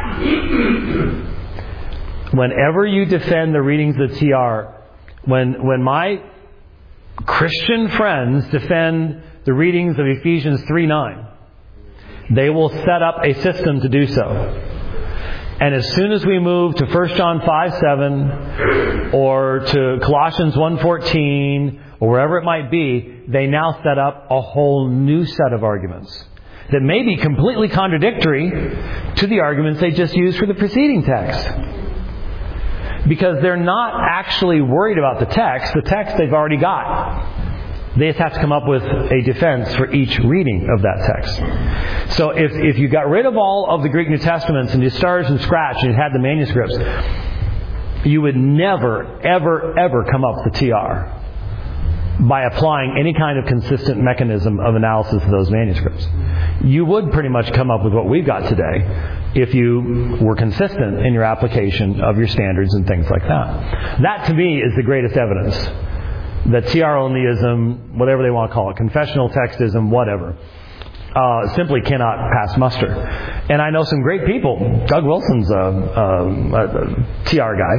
Whenever you defend the readings of T R, when when my Christian friends defend the readings of Ephesians three nine, they will set up a system to do so. And as soon as we move to First John five seven or to Colossians one fourteen or wherever it might be, they now set up a whole new set of arguments that may be completely contradictory to the arguments they just used for the preceding text. Because they're not actually worried about the text. The text they've already got. They just have to come up with a defense for each reading of that text. So if, if you got rid of all of the Greek New Testaments and you started from scratch and you had the manuscripts, you would never, ever, ever come up with T R by applying any kind of consistent mechanism of analysis of those manuscripts. You would pretty much come up with what we've got today if you were consistent in your application of your standards and things like that. That, to me, is the greatest evidence that T R-onlyism, whatever they want to call it, confessional textism, whatever, uh, simply cannot pass muster. And I know some great people. Doug Wilson's a, a, a T R guy.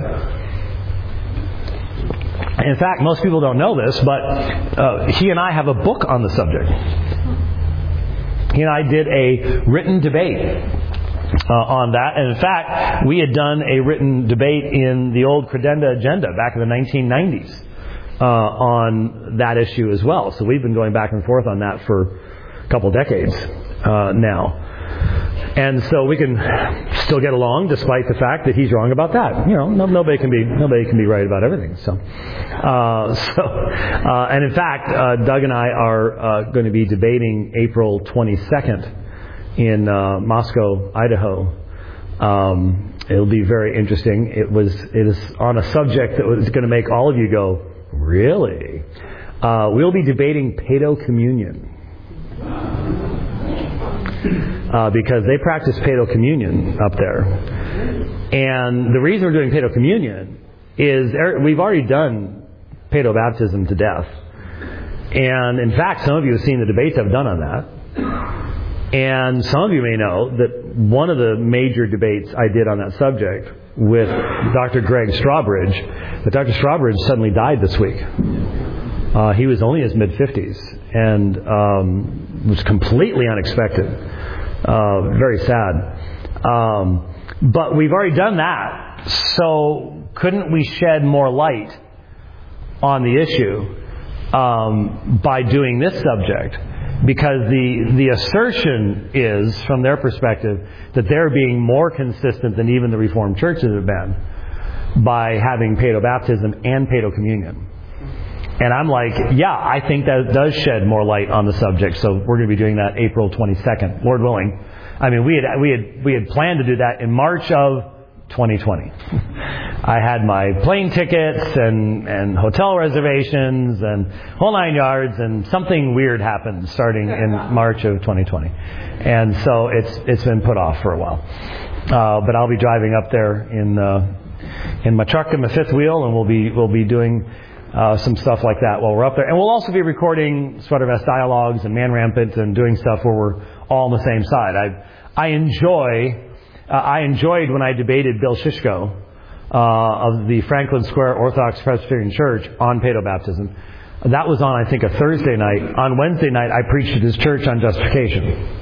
In fact, most people don't know this, but uh, he and I have a book on the subject. He and I did a written debate uh, on that. And in fact, we had done a written debate in the old Credenda Agenda back in the nineteen nineties. Uh, on that issue as well. So we've been going back and forth on that for a couple decades uh, now. And so we can still get along despite the fact that he's wrong about that. You know, no, nobody can be nobody can be right about everything. So, uh, so uh, and in fact, uh, Doug and I are uh, going to be debating April twenty-second in uh, Moscow, Idaho. Um, it'll be very interesting. It was it is on a subject that was going to make all of you go, really? Uh, we'll be debating paedo-communion. Uh, because they practice paedo-communion up there. And the reason we're doing paedo communion is we've already done paedo baptism to death. And in fact, some of you have seen the debates I've done on that. And some of you may know that one of the major debates I did on that subject with Doctor Greg Strawbridge, that Doctor Strawbridge suddenly died this week. Uh, he was only in his mid-fifties and um, was completely unexpected. Uh, very sad. Um, but we've already done that. So couldn't we shed more light on the issue um, by doing this subject? Because the, the assertion is, from their perspective, that they're being more consistent than even the Reformed churches have been by having paedo baptism and paedo communion. And I'm like, yeah, I think that does shed more light on the subject. So we're going to be doing that April twenty-second, Lord willing. I mean, we had we had we had planned to do that in March of twenty twenty. I had my plane tickets and and hotel reservations and whole nine yards, and something weird happened starting in March of twenty twenty, and so it's it's been put off for a while. Uh, but I'll be driving up there in uh, in my truck and my fifth wheel, and we'll be we'll be doing uh, some stuff like that while we're up there, and we'll also be recording Sweater Vest Dialogues and Man Rampant and doing stuff where we're all on the same side. I I enjoy. Uh, I enjoyed when I debated Bill Shishko uh, of the Franklin Square Orthodox Presbyterian Church on paedo baptism. That was on, I think, a Thursday night. On Wednesday night, I preached at his church on justification.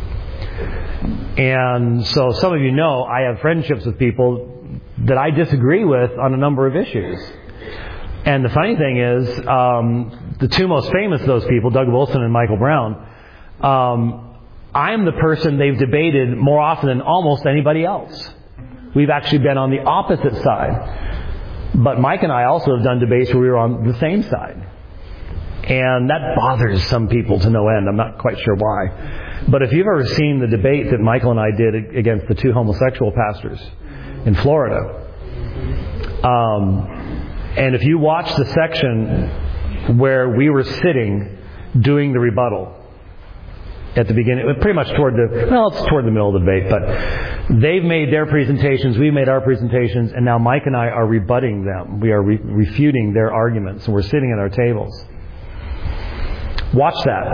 And so some of you know I have friendships with people that I disagree with on a number of issues. And the funny thing is, um, the two most famous of those people, Doug Wilson and Michael Brown, um, I'm the person they've debated more often than almost anybody else. We've actually been on the opposite side. But Mike and I also have done debates where we were on the same side. And that bothers some people to no end. I'm not quite sure why. But if you've ever seen the debate that Michael and I did against the two homosexual pastors in Florida, um, and if you watch the section where we were sitting doing the rebuttal, at the beginning, pretty much toward the, well, it's toward the middle of the debate, but they've made their presentations, we've made our presentations, and now Mike and I are rebutting them. We are re- refuting their arguments, and we're sitting at our tables. Watch that.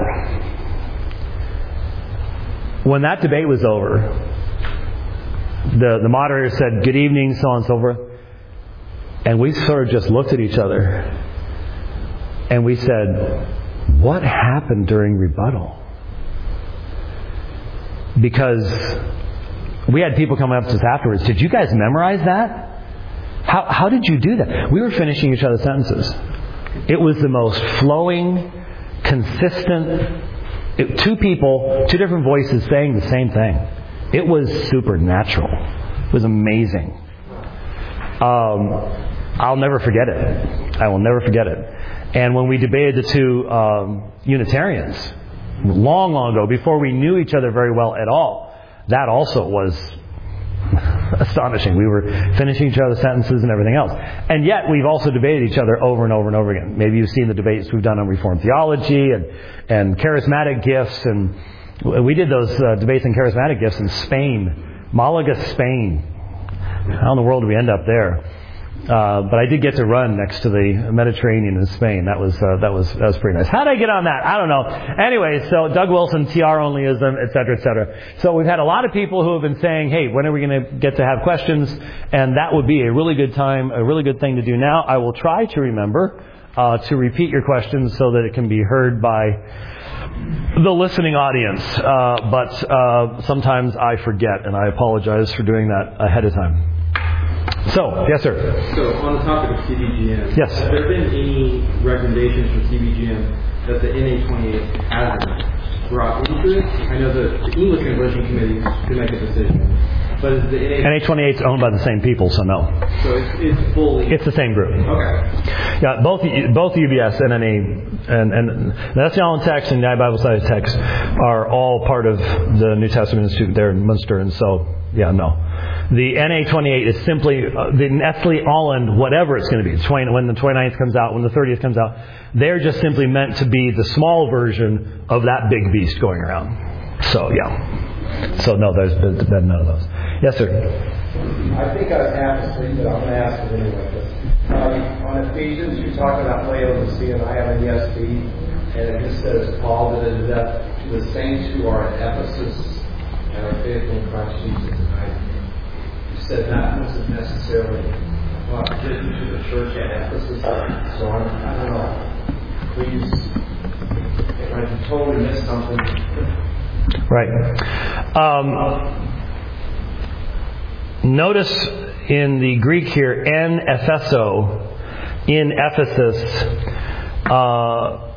When that debate was over, the, the moderator said, "Good evening," so on and so forth, and we sort of just looked at each other, and we said, "What happened during rebuttal?" Because we had people coming up to us afterwards. Did you guys memorize that? How how did you do that? We were finishing each other's sentences. It was the most flowing, consistent, it, two people, two different voices saying the same thing. It was supernatural. It was amazing. Um, I'll never forget it. I will never forget it. And when we debated the two um, Unitarians, long, long ago, before we knew each other very well at all, that also was astonishing. We were finishing each other's sentences and everything else. And yet, we've also debated each other over and over and over again. Maybe you've seen the debates we've done on Reformed theology and, and charismatic gifts. And we did those uh, debates on charismatic gifts in Spain, Malaga, Spain. How in the world did we end up there? Uh, but I did get to run next to the Mediterranean in Spain. That was uh, that was that was pretty nice. How did I get on that? I don't know. Anyway, so Doug Wilson, T R onlyism, et cetera, et cetera. So we've had a lot of people who have been saying, "Hey, when are we going to get to have questions?" And that would be a really good time, a really good thing to do now. I will try to remember uh, to repeat your questions so that it can be heard by the listening audience. Uh, but uh, sometimes I forget, and I apologize for doing that ahead of time. So, yes, sir. So, on the topic of C B G M, yes. Have there been any recommendations from C B G M that the N A twenty-eight hasn't brought into it? I know the, the English Conversion Committee can make a decision, but is the N A... N A twenty-eight is owned by the same people, so no. So it's, it's fully... It's the same group. Okay. Yeah, both both U B S and N A, and, and National Text and the Bible Study Text are all part of the New Testament Institute there in Munster, and so, yeah, no. The N A twenty-eight is simply uh, the Nestle Holland, whatever it's going to be. When the twenty-ninth comes out, when the thirtieth comes out, they're just simply meant to be the small version of that big beast going around. So, yeah. So, no, there's been none of those. Yes, sir. I think I was half asleep, but I'm going to ask it anyway. Uh, on Ephesians, you're talking about Laodicea, and I have an E S V, and it just says, Paul did it up to the saints who are at Ephesus and are faithful in Christ Jesus. And I, you said that wasn't necessarily well, written to the church at Ephesus, so I'm, I don't know. Please, if I totally missed something. Right. Um, notice in the Greek here, en Epheso, in Ephesus, uh,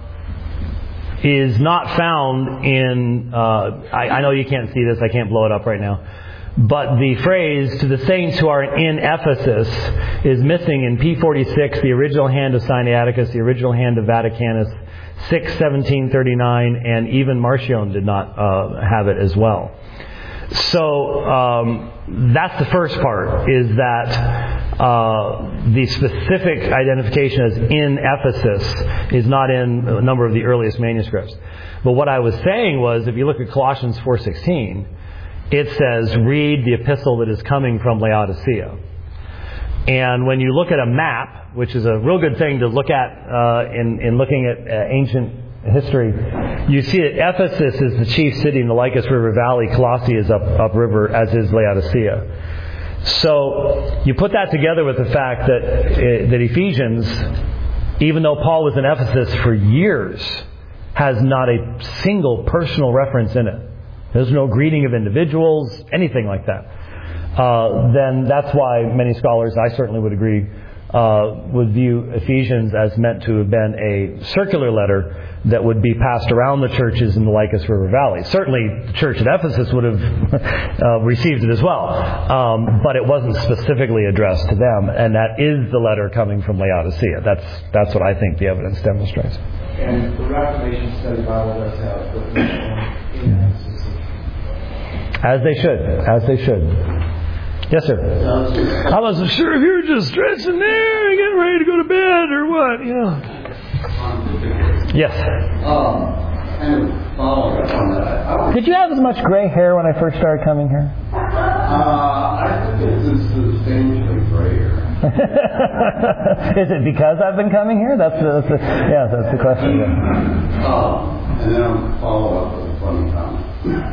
is not found in, uh, I, I know you can't see this, I can't blow it up right now, but the phrase, to the saints who are in Ephesus, is missing in P forty-six, the original hand of Sinaiticus, the original hand of Vaticanus, six seventeen thirty-nine, and even Marcion did not uh, have it as well. So um, that's the first part, is that uh, the specific identification as in Ephesus is not in a number of the earliest manuscripts. But what I was saying was, if you look at Colossians four sixteen, it says, read the epistle that is coming from Laodicea. And when you look at a map, which is a real good thing to look at uh, in, in looking at uh, ancient history, you see that Ephesus is the chief city in the Lycus River Valley. Colossae is up upriver, as is Laodicea. So you put that together with the fact that uh, that Ephesians, even though Paul was in Ephesus for years, has not a single personal reference in it. There's no greeting of individuals, anything like that. Uh, then that's why many scholars, I certainly would agree, uh, would view Ephesians as meant to have been a circular letter that would be passed around the churches in the Lycus River Valley. Certainly the church at Ephesus would have uh, received it as well, um, but it wasn't specifically addressed to them, and that is the letter coming from Laodicea. That's that's what I think the evidence demonstrates. And the Reformation Study Bible does have the in Ephesus. As they should. As they should. Yes, sir. I wasn't sure if you were just stretching there and getting ready to go to bed or what, you know. Yes. Um, and following up on that, I would, Did you have as much gray hair when I first started coming here? uh, I think it's substantially grayer. Is it because I've been coming here? That's the, that's the yeah, that's the question. Yeah. Um, and then I'll follow up with a funny comment.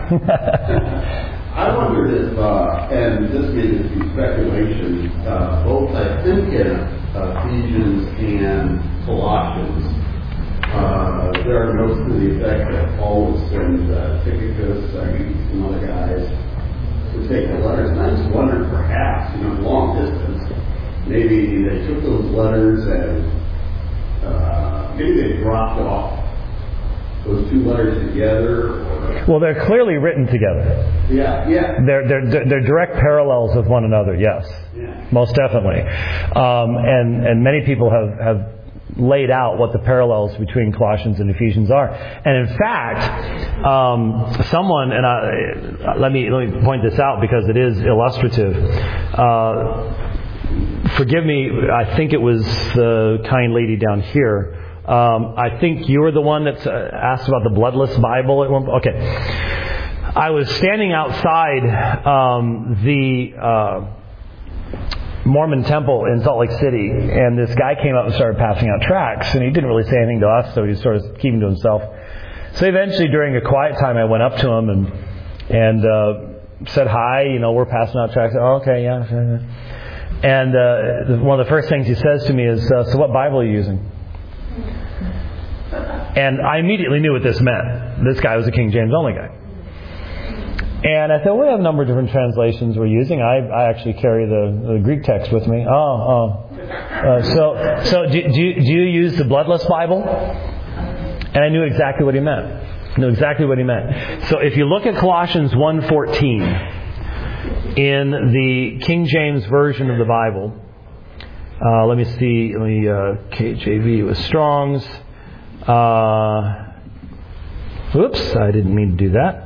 I wondered if, uh, and this may just be speculation, uh, both I think in Ephesians and Colossians, uh, there are notes to the effect that Paul would send uh, Tychicus, I mean, some other guys, to take the letters. And I just wondered, perhaps, you know, long distance, maybe they took those letters and uh, maybe they dropped off those two letters together. Or, well, they're clearly written together. Yeah, yeah. They're they're they're direct parallels with one another. Yes, yeah. Most definitely. Um, and and many people have have laid out what the parallels between Colossians and Ephesians are. And in fact, um, someone and I, let me let me point this out because it is illustrative. Uh, forgive me. I think it was the kind lady down here. Um, I think you were the one that uh, asked about the bloodless Bible at one point. Okay. I was standing outside um, the uh, Mormon temple in Salt Lake City, and this guy came up and started passing out tracts, and he didn't really say anything to us, so he was sort of keeping to himself. So eventually, during a quiet time, I went up to him and and uh, said, hi, you know, we're passing out tracts. Oh, okay, yeah. And uh, one of the first things he says to me is, uh, so what Bible are you using? And I immediately knew what this meant. This guy was a King James only guy. And I said, well, we have a number of different translations we're using. I, I actually carry the, the Greek text with me. Oh, oh. Uh, so so do, do, you, do you use the bloodless Bible? And I knew exactly what he meant. I knew exactly what he meant. So if you look at Colossians one fourteen in the King James Version of the Bible, uh, let me see, let me, uh, K J V with Strong's. Uh, oops, I didn't mean to do that.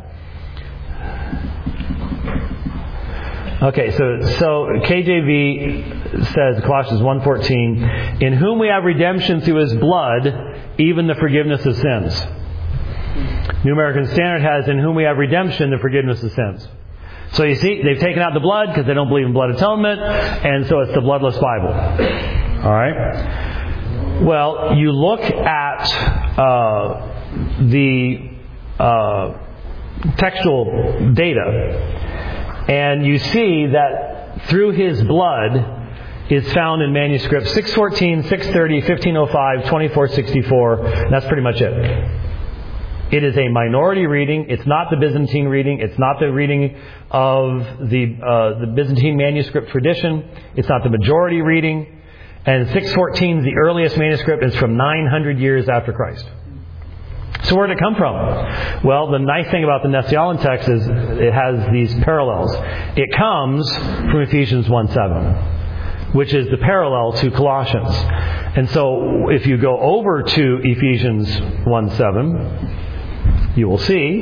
Okay, so so K J V says, Colossians one fourteen, in whom we have redemption through His blood, even the forgiveness of sins. New American Standard has, in whom we have redemption, the forgiveness of sins. So you see, they've taken out the blood because they don't believe in blood atonement, and so it's the bloodless Bible. All right? Well, you look at uh, the uh, textual data, and you see that through his blood is found in manuscripts six fourteen, six thirty, fifteen oh five, twenty-four sixty-four, and that's pretty much it. It is a minority reading. It's not the Byzantine reading. It's not the reading of the uh, the Byzantine manuscript tradition. It's not the majority reading. And six fourteen, the earliest manuscript, is from nine hundred years after Christ. So where did it come from? Well, the nice thing about the Nestle-Aland text is it has these parallels. It comes from Ephesians one seven, which is the parallel to Colossians. And so if you go over to Ephesians one seven, you will see,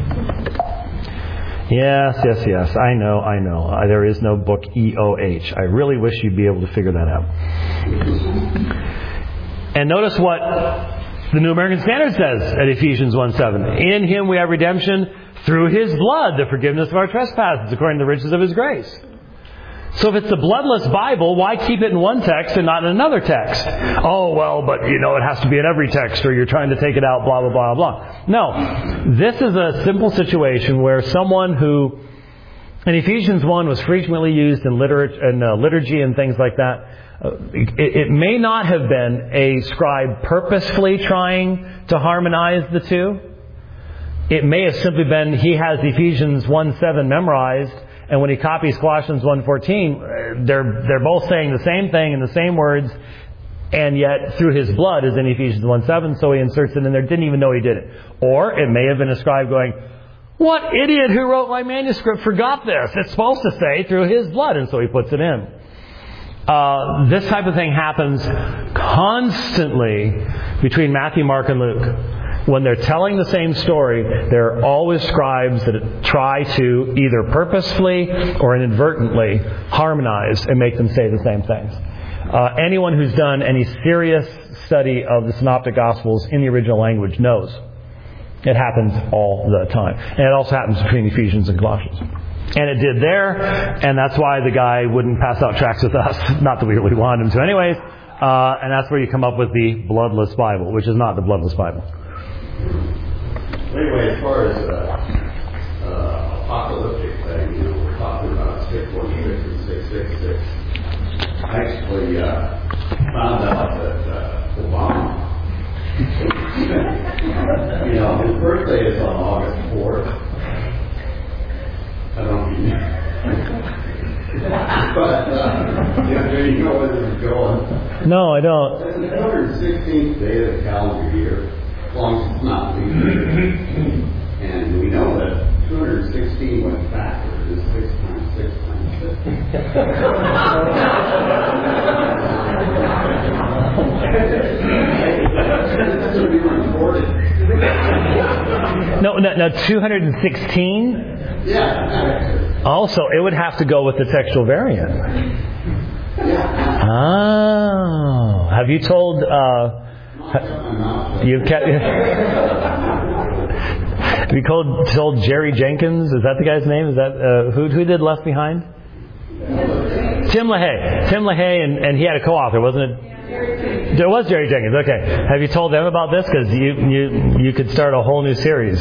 yes, yes, yes, I know, I know. Uh, there is no book E O H. I really wish you'd be able to figure that out. And notice what the New American Standard says at Ephesians one seven. In Him we have redemption through His blood, the forgiveness of our trespasses, according to the riches of His grace. So if it's the bloodless Bible, why keep it in one text and not in another text? Oh, well, but, you know, it has to be in every text or you're trying to take it out, blah, blah, blah, blah. No. This is a simple situation where someone who, in Ephesians one, was frequently used in, liter- in uh, liturgy and things like that. Uh, it, it may not have been a scribe purposefully trying to harmonize the two. It may have simply been he has Ephesians one seven memorized, and when he copies Colossians one fourteen, they're they're both saying the same thing in the same words, and yet through his blood is in Ephesians one seven, so he inserts it in there, didn't even know he did it. Or it may have been a scribe going, what idiot who wrote my manuscript forgot this? It's supposed to say through his blood, and so he puts it in. Uh, this type of thing happens constantly between Matthew, Mark, and Luke. When they're telling the same story, there are always scribes that try to either purposefully or inadvertently harmonize and make them say the same things. Uh, anyone who's done any serious study of the Synoptic Gospels in the original language knows it happens all the time. And it also happens between Ephesians and Colossians. And it did there, and that's why the guy wouldn't pass out tracts with us. Not that we really wanted him to anyways. Uh, and that's where you come up with the bloodless Bible, which is not the bloodless Bible. Anyway, as far as uh, uh, apocalyptic thing, you know, we're talking about six one six and six six six. I actually uh, found out that uh, Obama, you know, his birthday is on August fourth. I don't mean but, uh, yeah, do you know where this is going? No, I don't. It's the two hundred sixteenth day of the calendar year, as long as it's not leap. And we know that two hundred sixteen went backward. It's six times six times six. This will be recorded. No, no, no, two hundred sixteen? Yeah. Also, it would have to go with the textual variant. Yeah. Oh. Have you told... Uh, you've kept... Have you told, told Jerry Jenkins? Is that the guy's name? Is that uh, who who did Left Behind? Tim LaHaye. Tim LaHaye, and, and he had a co-author, wasn't it? There was Jerry Jenkins. Okay. Have you told them about this? Because you you you could start a whole new series,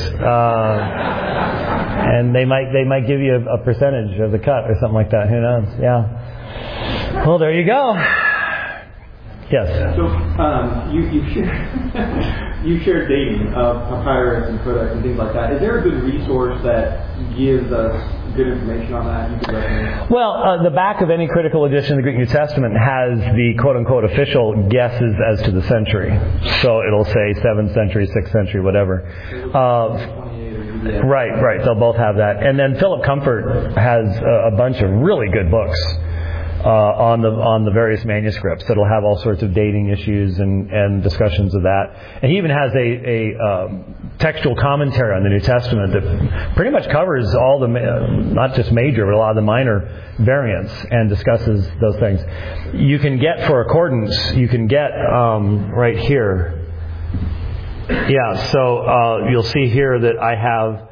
uh, and they might they might give you a, a percentage of the cut or something like that. Who knows? Yeah. Well, there you go. Yes. So um, you you share you share dating of papyrus and codex and things like that. Is there a good resource that gives us good information on that you could recommend? Well, uh, the back of any critical edition of the Greek New Testament has the quote-unquote official guesses as to the century. So it'll say seventh century, sixth century, whatever. Uh, right, right. They'll both have that. And then Philip Comfort has a, a bunch of really good books uh, on the on the various manuscripts that'll have all sorts of dating issues and, and discussions of that. And he even has a, a um, textual commentary on the New Testament that pretty much covers all the, not just major, but a lot of the minor variants and discusses those things. You can get, for accordance, you can get um, right here. Yeah, so uh, you'll see here that I have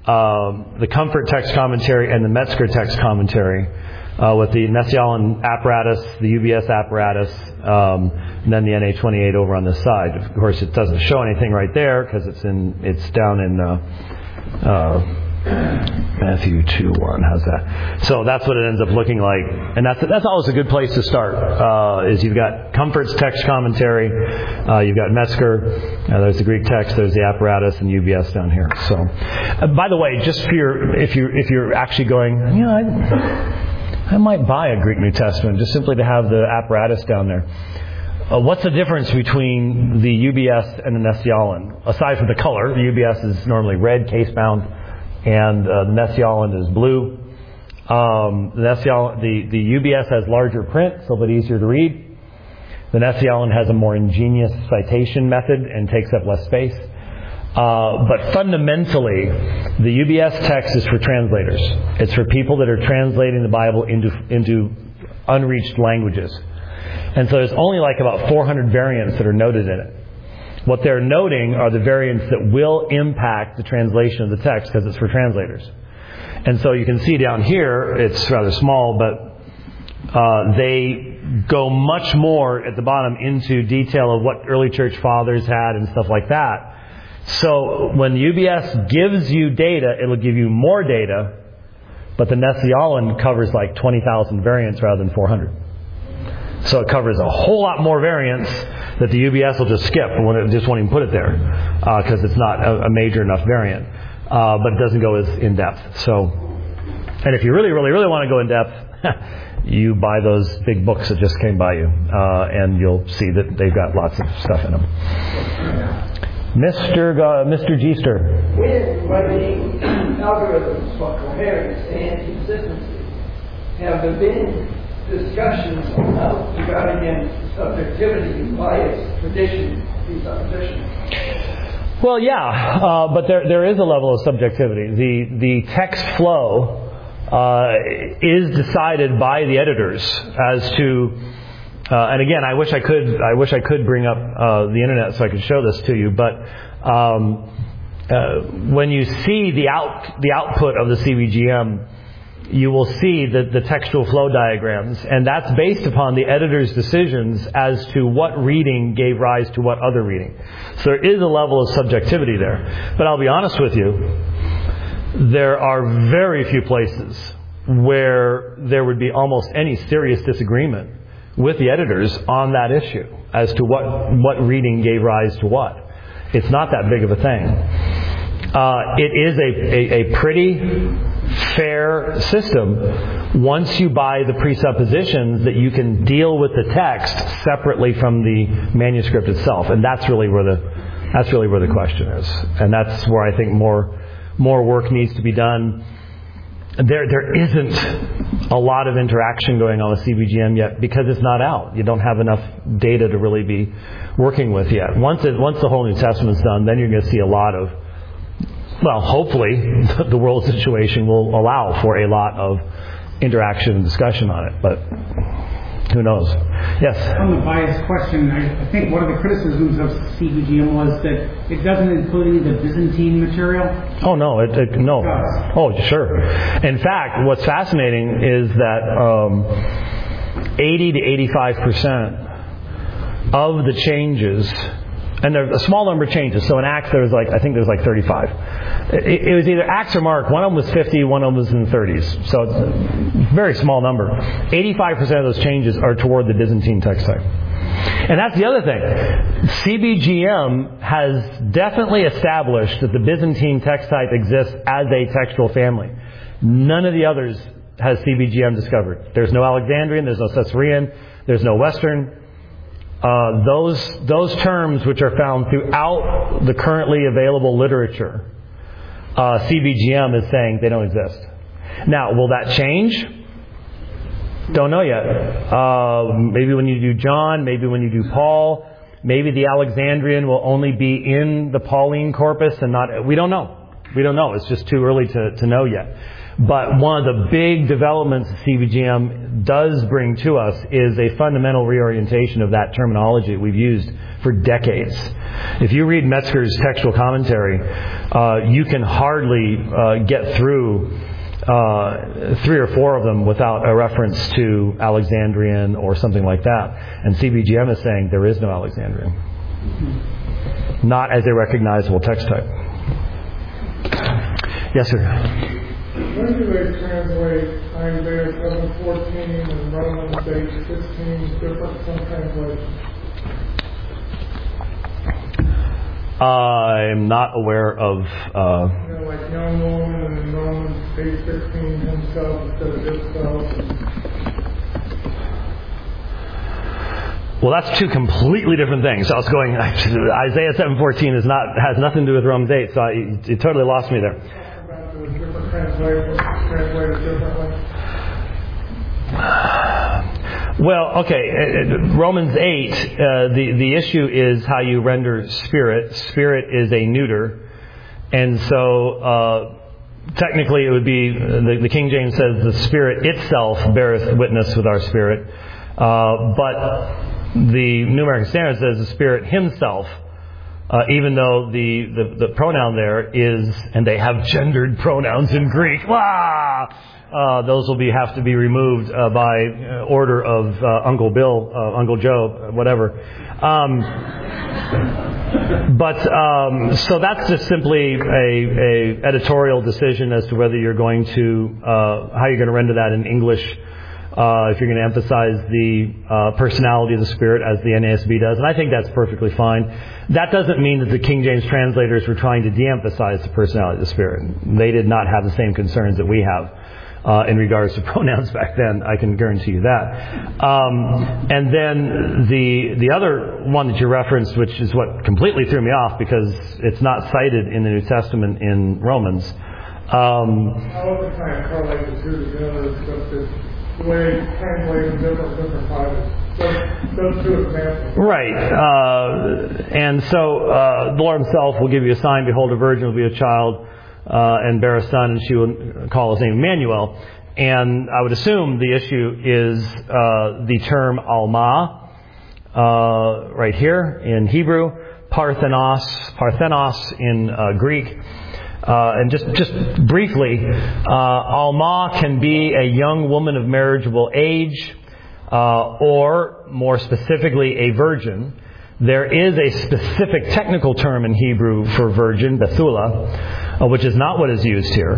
um, the Comfort text commentary and the Metzger text commentary, uh, with the Nestle-Aland apparatus, the U B S apparatus, um, and then the N A twenty-eight over on this side. Of course, it doesn't show anything right there because it's in it's down in uh, uh, Matthew two one. How's that? So that's what it ends up looking like, and that's that's always a good place to start. Uh, is you've got Comfort's text commentary, uh, you've got Metzger, uh, there's the Greek text, there's the apparatus, and U B S down here. So, uh, by the way, just for your, if you if you're actually going, you know, I, I might buy a Greek New Testament just simply to have the apparatus down there. Uh, what's the difference between the U B S and the Nestle-Aland? Aside from the color, the U B S is normally red, case bound. And uh, the Nestle-Aland is blue. Um, the, Nestle-Aland, the, the U B S has larger print, so a bit easier to read. The Nestle-Aland has a more ingenious citation method and takes up less space. Uh, but fundamentally, the U B S text is for translators. It's for people that are translating the Bible into into unreached languages. And so there's only like about four hundred variants that are noted in it. What they're noting are the variants that will impact the translation of the text because it's for translators. And so you can see down here, it's rather small, but uh, they go much more at the bottom into detail of what early church fathers had and stuff like that. So when U B S gives you data, it'll give you more data, but the Nestle-Aland covers like twenty thousand variants rather than four hundred. So it covers a whole lot more variants that the U B S will just skip when it just won't even put it there because uh, it's not a, a major enough variant. Uh, but it doesn't go as in depth. So, and if you really, really, really want to go in depth, you buy those big books that just came by you, uh, and you'll see that they've got lots of stuff in them. Mister Uh, Mister Geester. When writing algorithms for coherence and consistency, have there been discussions about to guard against subjectivity, bias, tradition, presupposition? Well, yeah, uh, but there there is a level of subjectivity. The the text flow uh, is decided by the editors as to, uh, and again, I wish I could I wish I could bring up uh, the internet so I could show this to you, but um, uh, when you see the out the output of the C B G M, you will see the, the textual flow diagrams, and that's based upon the editor's decisions as to what reading gave rise to what other reading. So there is a level of subjectivity there. But I'll be honest with you, there are very few places where there would be almost any serious disagreement with the editors on that issue as to what, what reading gave rise to what. It's not that big of a thing. Uh, it is a, a, a pretty fair system once you buy the presuppositions that you can deal with the text separately from the manuscript itself, and that's really where the that's really where the question is, and that's where I think more more work needs to be done. There there isn't a lot of interaction going on with C B G M yet because it's not out. You don't have enough data to really be working with yet. Once it once the whole New Testament's done, then you're going to see a lot of. Well, hopefully, the world situation will allow for a lot of interaction and discussion on it, but who knows? Yes? On the bias question, I, I think one of the criticisms of C B G M was that it doesn't include any of the Byzantine material. Oh, no. It, it, no. It oh, sure. In fact, what's fascinating is that um, eighty to eighty-five percent of the changes, and there's a small number of changes. So in Acts, there was like, I think there's like thirty-five. It, it was either Acts or Mark. One of them was fifty, one of them was in the thirties. So it's a very small number. eighty-five percent of those changes are toward the Byzantine text type. And that's the other thing. C B G M has definitely established that the Byzantine text type exists as a textual family. None of the others has C B G M discovered. There's no Alexandrian, there's no Caesarean, there's no Western. Uh, those those terms which are found throughout the currently available literature, uh, C B G M is saying they don't exist. Now, will that change? Don't know yet. Uh, maybe when you do John, maybe when you do Paul, maybe the Alexandrian will only be in the Pauline corpus and not. We don't know. We don't know. It's just too early to, to know yet. But one of the big developments C B G M does bring to us is a fundamental reorientation of that terminology we've used for decades. If you read Metzger's textual commentary, uh, you can hardly uh, get through uh, three or four of them without a reference to Alexandrian or something like that. And C B G M is saying there is no Alexandrian. Not as a recognizable text type. Yes, sir. When do they translate Isaiah seven fourteen and Romans eight sixteen different some translations? I'm not aware of... Uh, you know, like young woman and in Romans eight sixteen himself instead of himself. Well, that's two completely different things. I was going, Isaiah seven fourteen is not has nothing to do with Romans eight, so I, it totally lost me there. About the different translations, translated differently. Well, okay, Romans eight, uh, the, the issue is how you render spirit. Spirit is a neuter, and so uh, technically it would be, the, the King James says, the Spirit itself beareth witness with our spirit, uh, but the New American Standard says the Spirit Himself, uh, even though the, the, the pronoun there is, and they have gendered pronouns in Greek, wah! Uh, those will be have to be removed uh, by uh, order of uh, Uncle Bill, uh, Uncle Joe, whatever. Um, but um, so that's just simply a, a editorial decision as to whether you're going to uh, how you're going to render that in English. Uh, if you're going to emphasize the uh, personality of the Spirit as the N A S B does, and I think that's perfectly fine. That doesn't mean that the King James translators were trying to de-emphasize the personality of the Spirit. They did not have the same concerns that we have. Uh, in regards to pronouns back then, I can guarantee you that. Um, and then the the other one that you referenced, which is what completely threw me off because it's not cited in the New Testament in Romans. Um, I wasn't trying to correlate the two together, but the way it's translated in different, different Bibles. Those, those two examples. Right. Uh, and so uh, the Lord Himself will give you a sign. Behold, a virgin will be a child. Uh, and bear a son, and she will call his name Emmanuel. And I would assume the issue is uh, the term Alma, uh, right here in Hebrew, Parthenos, Parthenos in uh, Greek. Uh, and just just briefly, uh, Alma can be a young woman of marriageable age, uh, or more specifically, a virgin. There is a specific technical term in Hebrew for virgin, Bethula, uh, which is not what is used here.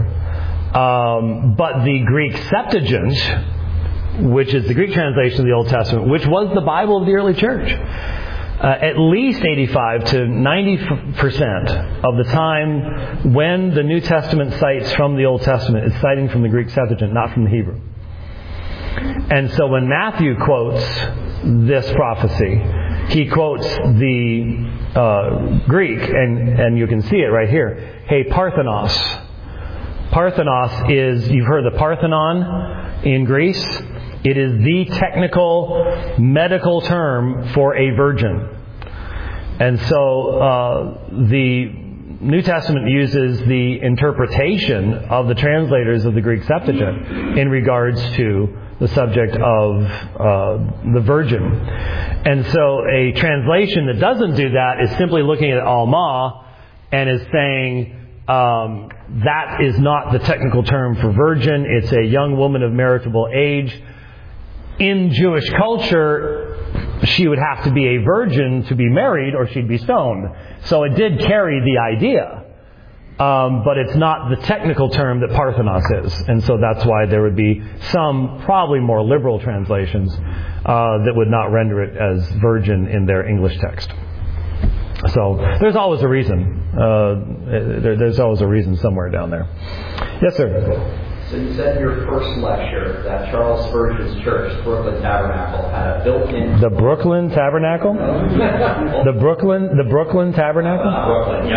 Um, but the Greek Septuagint, which is the Greek translation of the Old Testament, which was the Bible of the early church, uh, at least eighty-five to ninety percent of the time when the New Testament cites from the Old Testament, it's citing from the Greek Septuagint, not from the Hebrew. And so when Matthew quotes this prophecy, he quotes the uh, Greek, and, and you can see it right here. Hey, Parthenos. Parthenos is, you've heard the Parthenon in Greece. It is the technical medical term for a virgin. And so uh, the New Testament uses the interpretation of the translators of the Greek Septuagint in regards to the subject of uh, the virgin. And so a translation that doesn't do that is simply looking at Alma and is saying um, that is not the technical term for virgin. It's a young woman of marriageable age. In Jewish culture, she would have to be a virgin to be married or she'd be stoned. So it did carry the idea. Um, but it's not the technical term that Parthenos is. And so that's why there would be some probably more liberal translations uh, that would not render it as virgin in their English text. So there's always a reason. Uh, there, there's always a reason somewhere down there. Yes, sir. So you said in your first lecture that Charles Spurgeon's church, Brooklyn Tabernacle, had a built-in... The Brooklyn Tabernacle? the Brooklyn the Brooklyn Tabernacle? Uh, Brooklyn,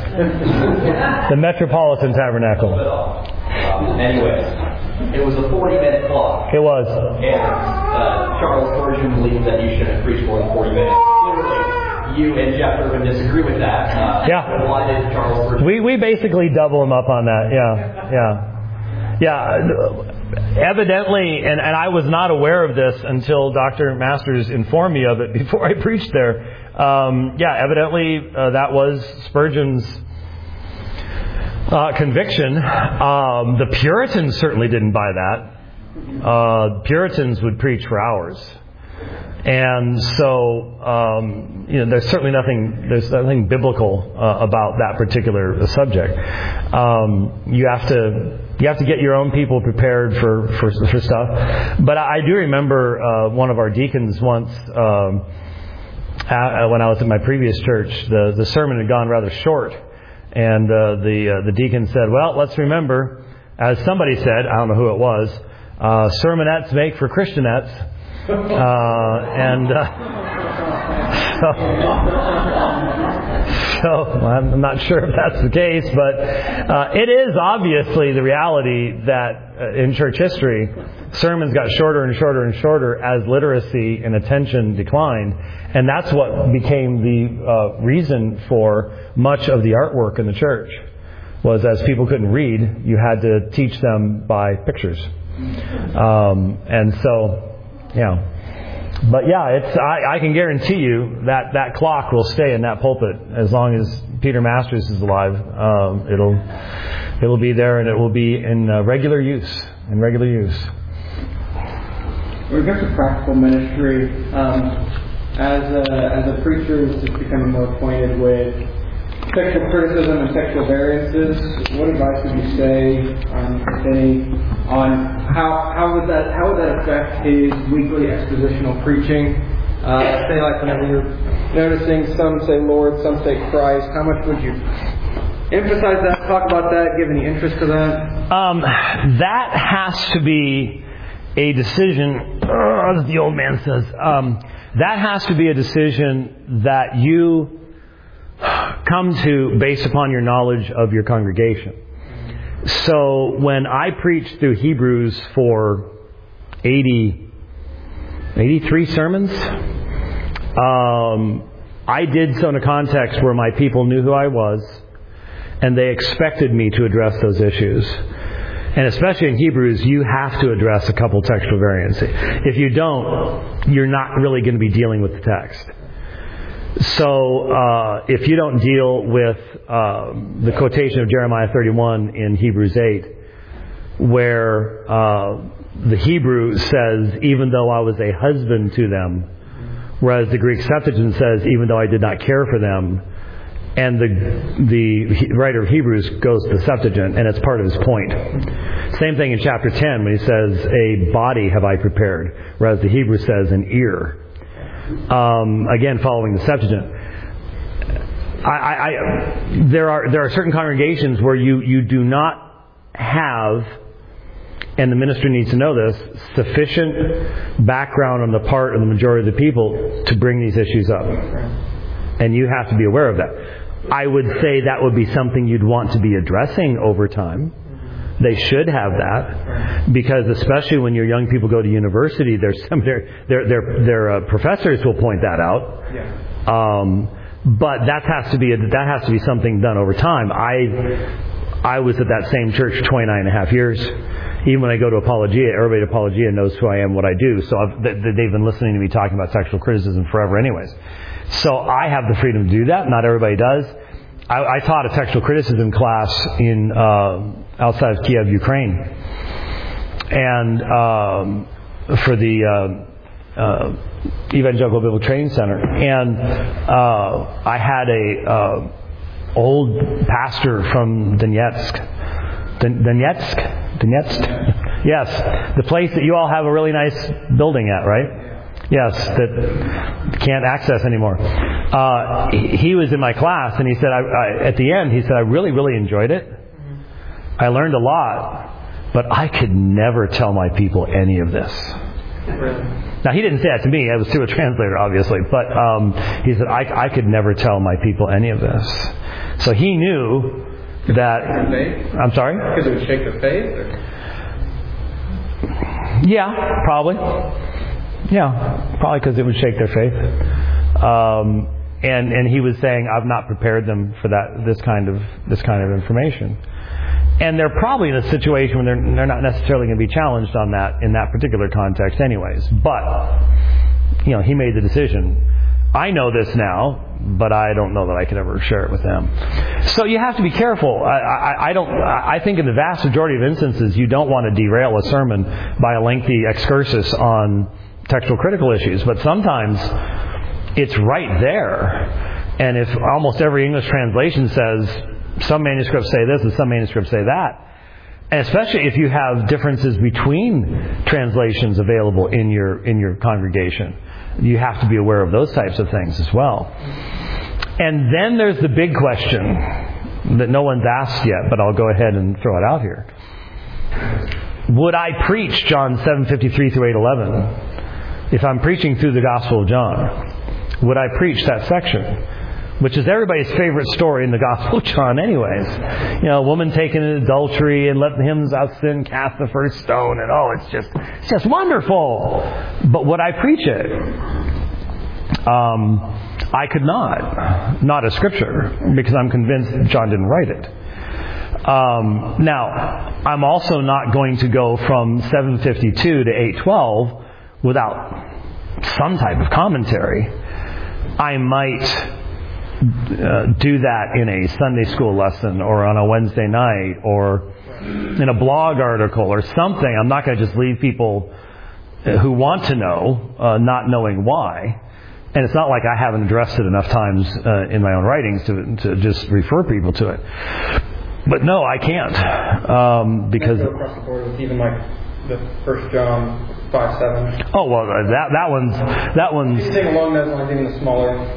yes. The Metropolitan Tabernacle. Um, anyways, it was a forty-minute clock. It was. And uh, Charles Spurgeon believed that you shouldn't preach more than forty minutes. Clearly, you and Jeff would disagree with that. Uh, Yeah. Why did Charles Spurgeon? We we basically double him up on that. Yeah, yeah, yeah. Evidently, and, and I was not aware of this until Doctor Masters informed me of it before I preached there. Um, yeah, evidently uh, that was Spurgeon's uh, conviction. Um, the Puritans certainly didn't buy that. Uh, Puritans would preach for hours. And so, um, you know, there's certainly nothing, there's nothing biblical uh, about that particular subject. Um, you have to, you have to get your own people prepared for, for, for stuff. But I do remember uh, one of our deacons once, um, at, when I was at my previous church, the, the sermon had gone rather short. And uh, the uh, the deacon said, well, let's remember, as somebody said, I don't know who it was, uh, sermonettes make for Christianettes. Uh, and uh, so, so I'm not sure if that's the case, but uh, it is obviously the reality that uh, in church history, sermons got shorter and shorter and shorter as literacy and attention declined, and that's what became the uh, reason for much of the artwork in the church. Was as people couldn't read, you had to teach them by pictures, um, and so. Yeah, but yeah, it's I, I can guarantee you that that clock will stay in that pulpit as long as Peter Masters is alive. Um, it'll it'll be there, and it will be in uh, regular use. In regular use. When it comes to practical ministry, um, as a, as a preacher who's just becoming more acquainted with sexual criticism and sexual variances, what advice would you say, um, if any, on how how would that how would that affect his weekly expositional preaching? Uh, say like whenever you're noticing some say Lord, some say Christ, how much would you emphasize that, talk about that, give any interest to that? Um, that has to be a decision, uh, as the old man says, um, that has to be a decision that you come to based upon your knowledge of your congregation. So when I preached through Hebrews for eighty, eighty-three sermons, um, I did so in a context where my people knew who I was, and they expected me to address those issues. And especially in Hebrews, you have to address a couple textual variances. If you don't, you're not really going to be dealing with the text. So uh, if you don't deal with uh, the quotation of Jeremiah thirty-one in Hebrews eight, where uh, the Hebrew says, even though I was a husband to them, whereas the Greek Septuagint says, even though I did not care for them, and the the writer of Hebrews goes to the Septuagint, and it's part of his point. Same thing in chapter ten when he says, a body have I prepared, whereas the Hebrew says, an ear. Um, again, following the Septuagint. I, I, I, there are there are certain congregations where you, you do not have, and the ministry needs to know this, sufficient background on the part of the majority of the people to bring these issues up. And you have to be aware of that. I would say that would be something you'd want to be addressing over time. They should have that, because especially when your young people go to university, there's some their their their, their uh, professors will point that out. Yeah. Um, but that has to be a, that has to be something done over time. I I was at that same church twenty-nine and a half years. Even when I go to Apologia, everybody at Apologia knows who I am, what I do. So I've, they've been listening to me talking about sexual criticism forever, anyways. So I have the freedom to do that. Not everybody does. I, I taught a textual criticism class in uh, outside of Kiev, Ukraine, and um, for the uh, uh, Evangelical Biblical Training Center. And uh, I had a uh, old pastor from Donetsk, Don- Donetsk, Donetsk. Yes, the place that you all have a really nice building at, right? Yes, that can't access anymore. Uh, he, he was in my class, and he said, I, I, at the end, he said, I really, really enjoyed it. I learned a lot, but I could never tell my people any of this. Now, he didn't say that to me. I was through a translator, obviously. But um, he said, I, I could never tell my people any of this. So he knew that... I'm sorry? Because it would shake the faith? Or? Yeah, probably. Yeah, probably because it would shake their faith. Um, and and he was saying, I've not prepared them for that this kind of this kind of information. And they're probably in a situation where they're, they're not necessarily going to be challenged on that in that particular context anyways. But, you know, he made the decision. I know this now, but I don't know that I can ever share it with them. So you have to be careful. I, I, I don't. I think in the vast majority of instances, you don't want to derail a sermon by a lengthy excursus on textual critical issues. But sometimes it's right there. And if almost every English translation says some manuscripts say this and some manuscripts say that, and especially if you have differences between translations available in your in your congregation, you have to be aware of those types of things as well. And then there's the big question that no one's asked yet, but I'll go ahead and throw it out here. Would I preach John seven fifty-three through eight eleven if I'm preaching through the Gospel of John? Would I preach that section? Which is everybody's favorite story in the Gospel of John anyways. You know, a woman taken in adultery and let him without sin cast the first stone, and oh, it's just it's just wonderful. But would I preach it? Um, I could not. Not as Scripture, because I'm convinced John didn't write it. Um, now, I'm also not going to go from seven fifty-two to eight twelve without some type of commentary. I might Uh, do that in a Sunday school lesson or on a Wednesday night or in a blog article or something. I'm not going to just leave people who want to know uh, not knowing why. And it's not like I haven't addressed it enough times uh, in my own writings to to just refer people to it. But no, I can't um, because I go across the board with even like the First John five seven. Oh well, that that one's that one's anything along those lines, even the smaller.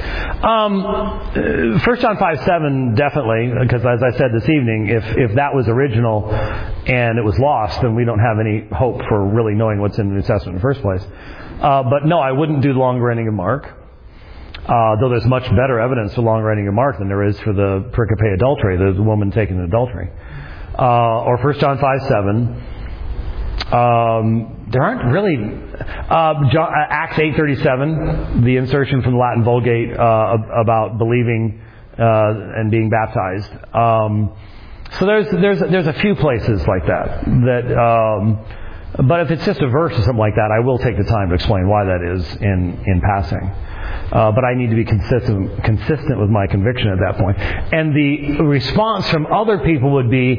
Um, First John five seven definitely, because as I said this evening, if if that was original and it was lost, then we don't have any hope for really knowing what's in the New Testament in the first place. Uh, but no, I wouldn't do the longer ending of Mark, uh, though there's much better evidence for longer ending of Mark than there is for the pericope adultery, the woman taken in adultery, uh, or First John five seven. Um, there aren't really uh, John, uh, Acts eight thirty-seven, the insertion from the Latin Vulgate uh, about believing uh, and being baptized. Um, so there's there's there's a few places like that. That, um, but if it's just a verse or something like that, I will take the time to explain why that is in in passing. Uh, but I need to be consistent consistent with my conviction at that point. And the response from other people would be,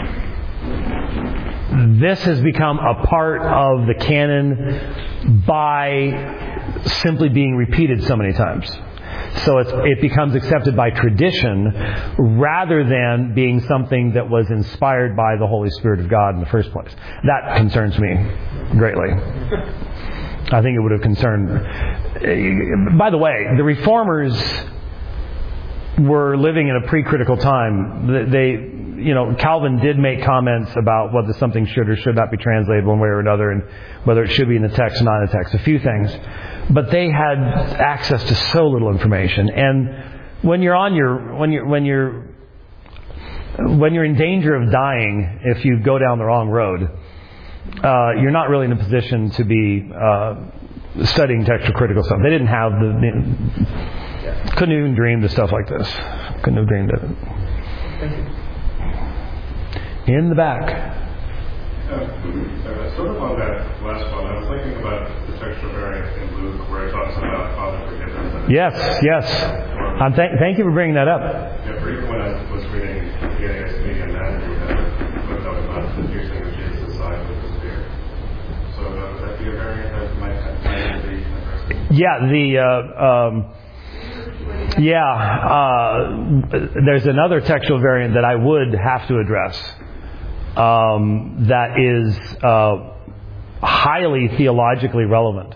this has become a part of the canon by simply being repeated so many times. So it's, it becomes accepted by tradition rather than being something that was inspired by the Holy Spirit of God in the first place. That concerns me greatly. I think it would have concerned... By the way, the Reformers were living in a pre-critical time. They... You know, Calvin did make comments about whether something should or should not be translated one way or another, and whether it should be in the text or not in the text. A few things, but they had access to so little information. And when you're on your when you're when you're when you're in danger of dying if you go down the wrong road, uh, you're not really in a position to be uh, studying textual critical stuff. They didn't have the, the couldn't even dream of stuff like this. Couldn't have dreamed of it. Thank you. In the back. Uh, sort of on that last one, I was thinking about the textual variant in Luke where it talks about Father forgiveness. Yes, yes. Um, th- thank you for bringing that up. Yeah, for even when I was reading the N A S B and Matthew, that was talking about the piercing of Jesus' side with the spear. So uh, would that be a variant that might have to be addressed? Yeah, the... Uh, um, yeah, uh, there's another textual variant that I would have to address. Um, that is uh, highly theologically relevant,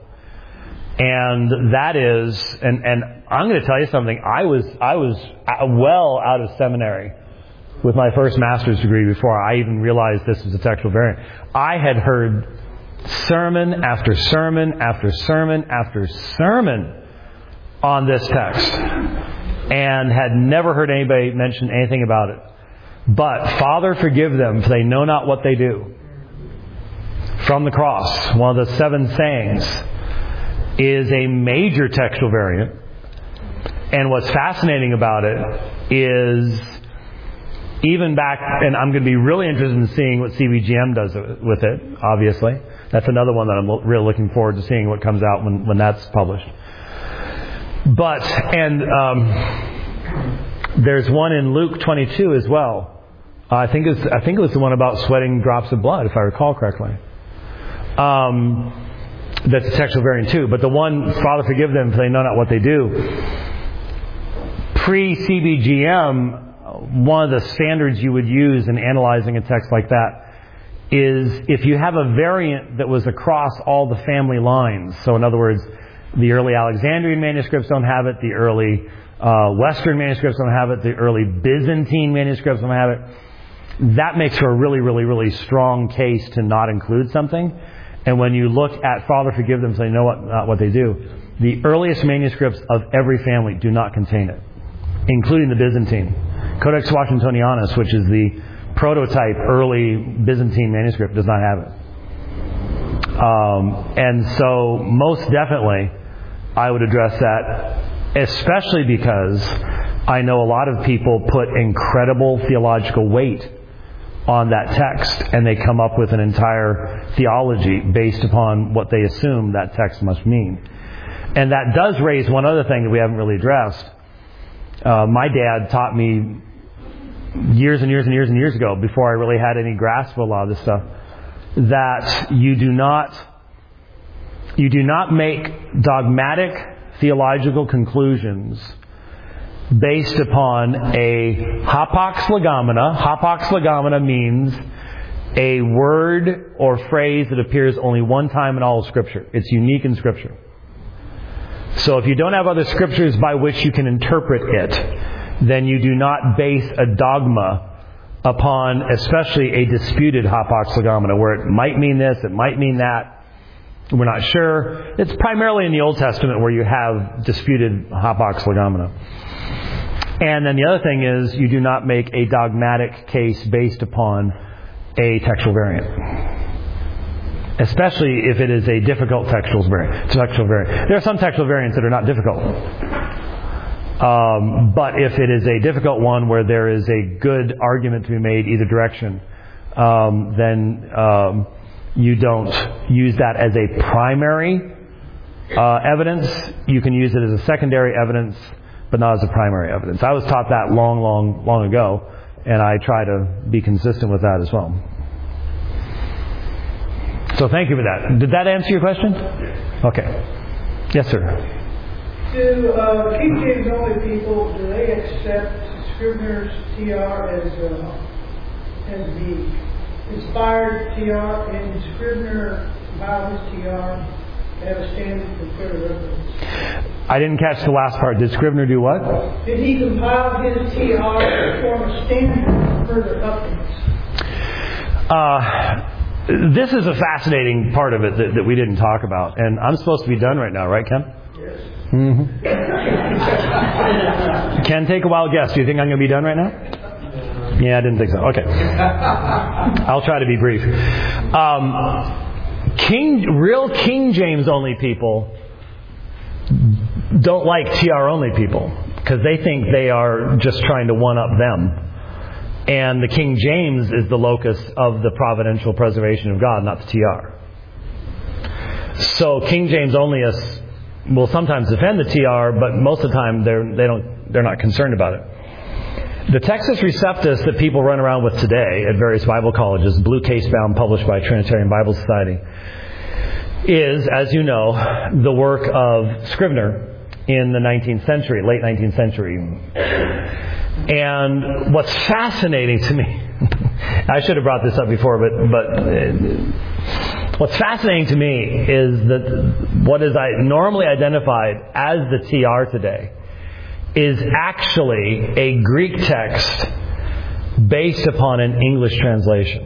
and that is, and, and I'm going to tell you something. I was I was well out of seminary with my first master's degree before I even realized this was a textual variant. I had heard sermon after sermon after sermon after sermon on this text, and had never heard anybody mention anything about it. But, Father, forgive them, for they know not what they do. From the cross, one of the seven sayings, is a major textual variant And what's fascinating about it is even back, and I'm going to be really interested in seeing what C B G M does with it, obviously. That's another one that I'm really looking forward to seeing what comes out when, when that's published. But, and um, there's one in Luke twenty-two as well. Uh, I think it's, I think it was the one about sweating drops of blood, if I recall correctly. Um, that's a textual variant too. But the one, Father, forgive them, for they know not what they do. Pre-C B G M, one of the standards you would use in analyzing a text like that is if you have a variant that was across all the family lines. So in other words, the early Alexandrian manuscripts don't have it, the early uh, Western manuscripts don't have it, the early Byzantine manuscripts don't have it. That makes for a really, really, really strong case to not include something. And when you look at Father, forgive them, so they know what, not what they do, the earliest manuscripts of every family do not contain it, including the Byzantine. Codex Washingtonianus, which is the prototype early Byzantine manuscript, does not have it. Um, and so most definitely I would address that, especially because I know a lot of people put incredible theological weight on that text, and they come up with an entire theology based upon what they assume that text must mean. And that does raise one other thing that we haven't really addressed. Uh, my dad taught me years and years and years and years ago, before I really had any grasp of a lot of this stuff, that you do not you do not make dogmatic theological conclusions based upon a hapax legomena. Hapax legomena means a word or phrase that appears only one time in all of Scripture. It's unique in Scripture. So if you don't have other Scriptures by which you can interpret it, then you do not base a dogma upon especially a disputed hapax legomena, where it might mean this, it might mean that. We're not sure. It's primarily in the Old Testament where you have disputed hapax legomena. And then the other thing is, you do not make a dogmatic case based upon a textual variant, especially if it is a difficult textual variant. Textual variant. There are some textual variants that are not difficult. Um, but if it is a difficult one where there is a good argument to be made either direction, um, then um, you don't use that as a primary uh, evidence. You can use it as a secondary evidence, but not as a primary evidence. I was taught that long, long, long ago, and I try to be consistent with that as well. So thank you for that. Did that answer your question? Okay. Yes, sir. Do uh, King James only people, do they accept Scribner's T R as uh, as the inspired T R, and Scribner compiled his T R have a standard for clear reference? I didn't catch the last part. Did Scribner do what? Did he compile his T R to form a standard for further updates? Uh, this is a fascinating part of it that, that we didn't talk about, and I'm supposed to be done right now, right, Ken? Yes. Mm-hmm. Ken, take a wild guess. Do you think I'm going to be done right now? Yeah, I didn't think so. Okay. I'll try to be brief. Um, King, real King James only people don't like T R only people because they think they are just trying to one up them. And the King James is the locus of the providential preservation of God, not the T R. So King James onlyists will sometimes defend the T R, but most of the time they're they don't they're not concerned about it. The Textus Receptus that people run around with today at various Bible colleges, blue case-bound, published by Trinitarian Bible Society, is, as you know, the work of Scribner in the nineteenth century, late nineteenth century. And what's fascinating to me, I should have brought this up before, but but uh, what's fascinating to me is that what is I normally identified as the T R today is actually a Greek text based upon an English translation.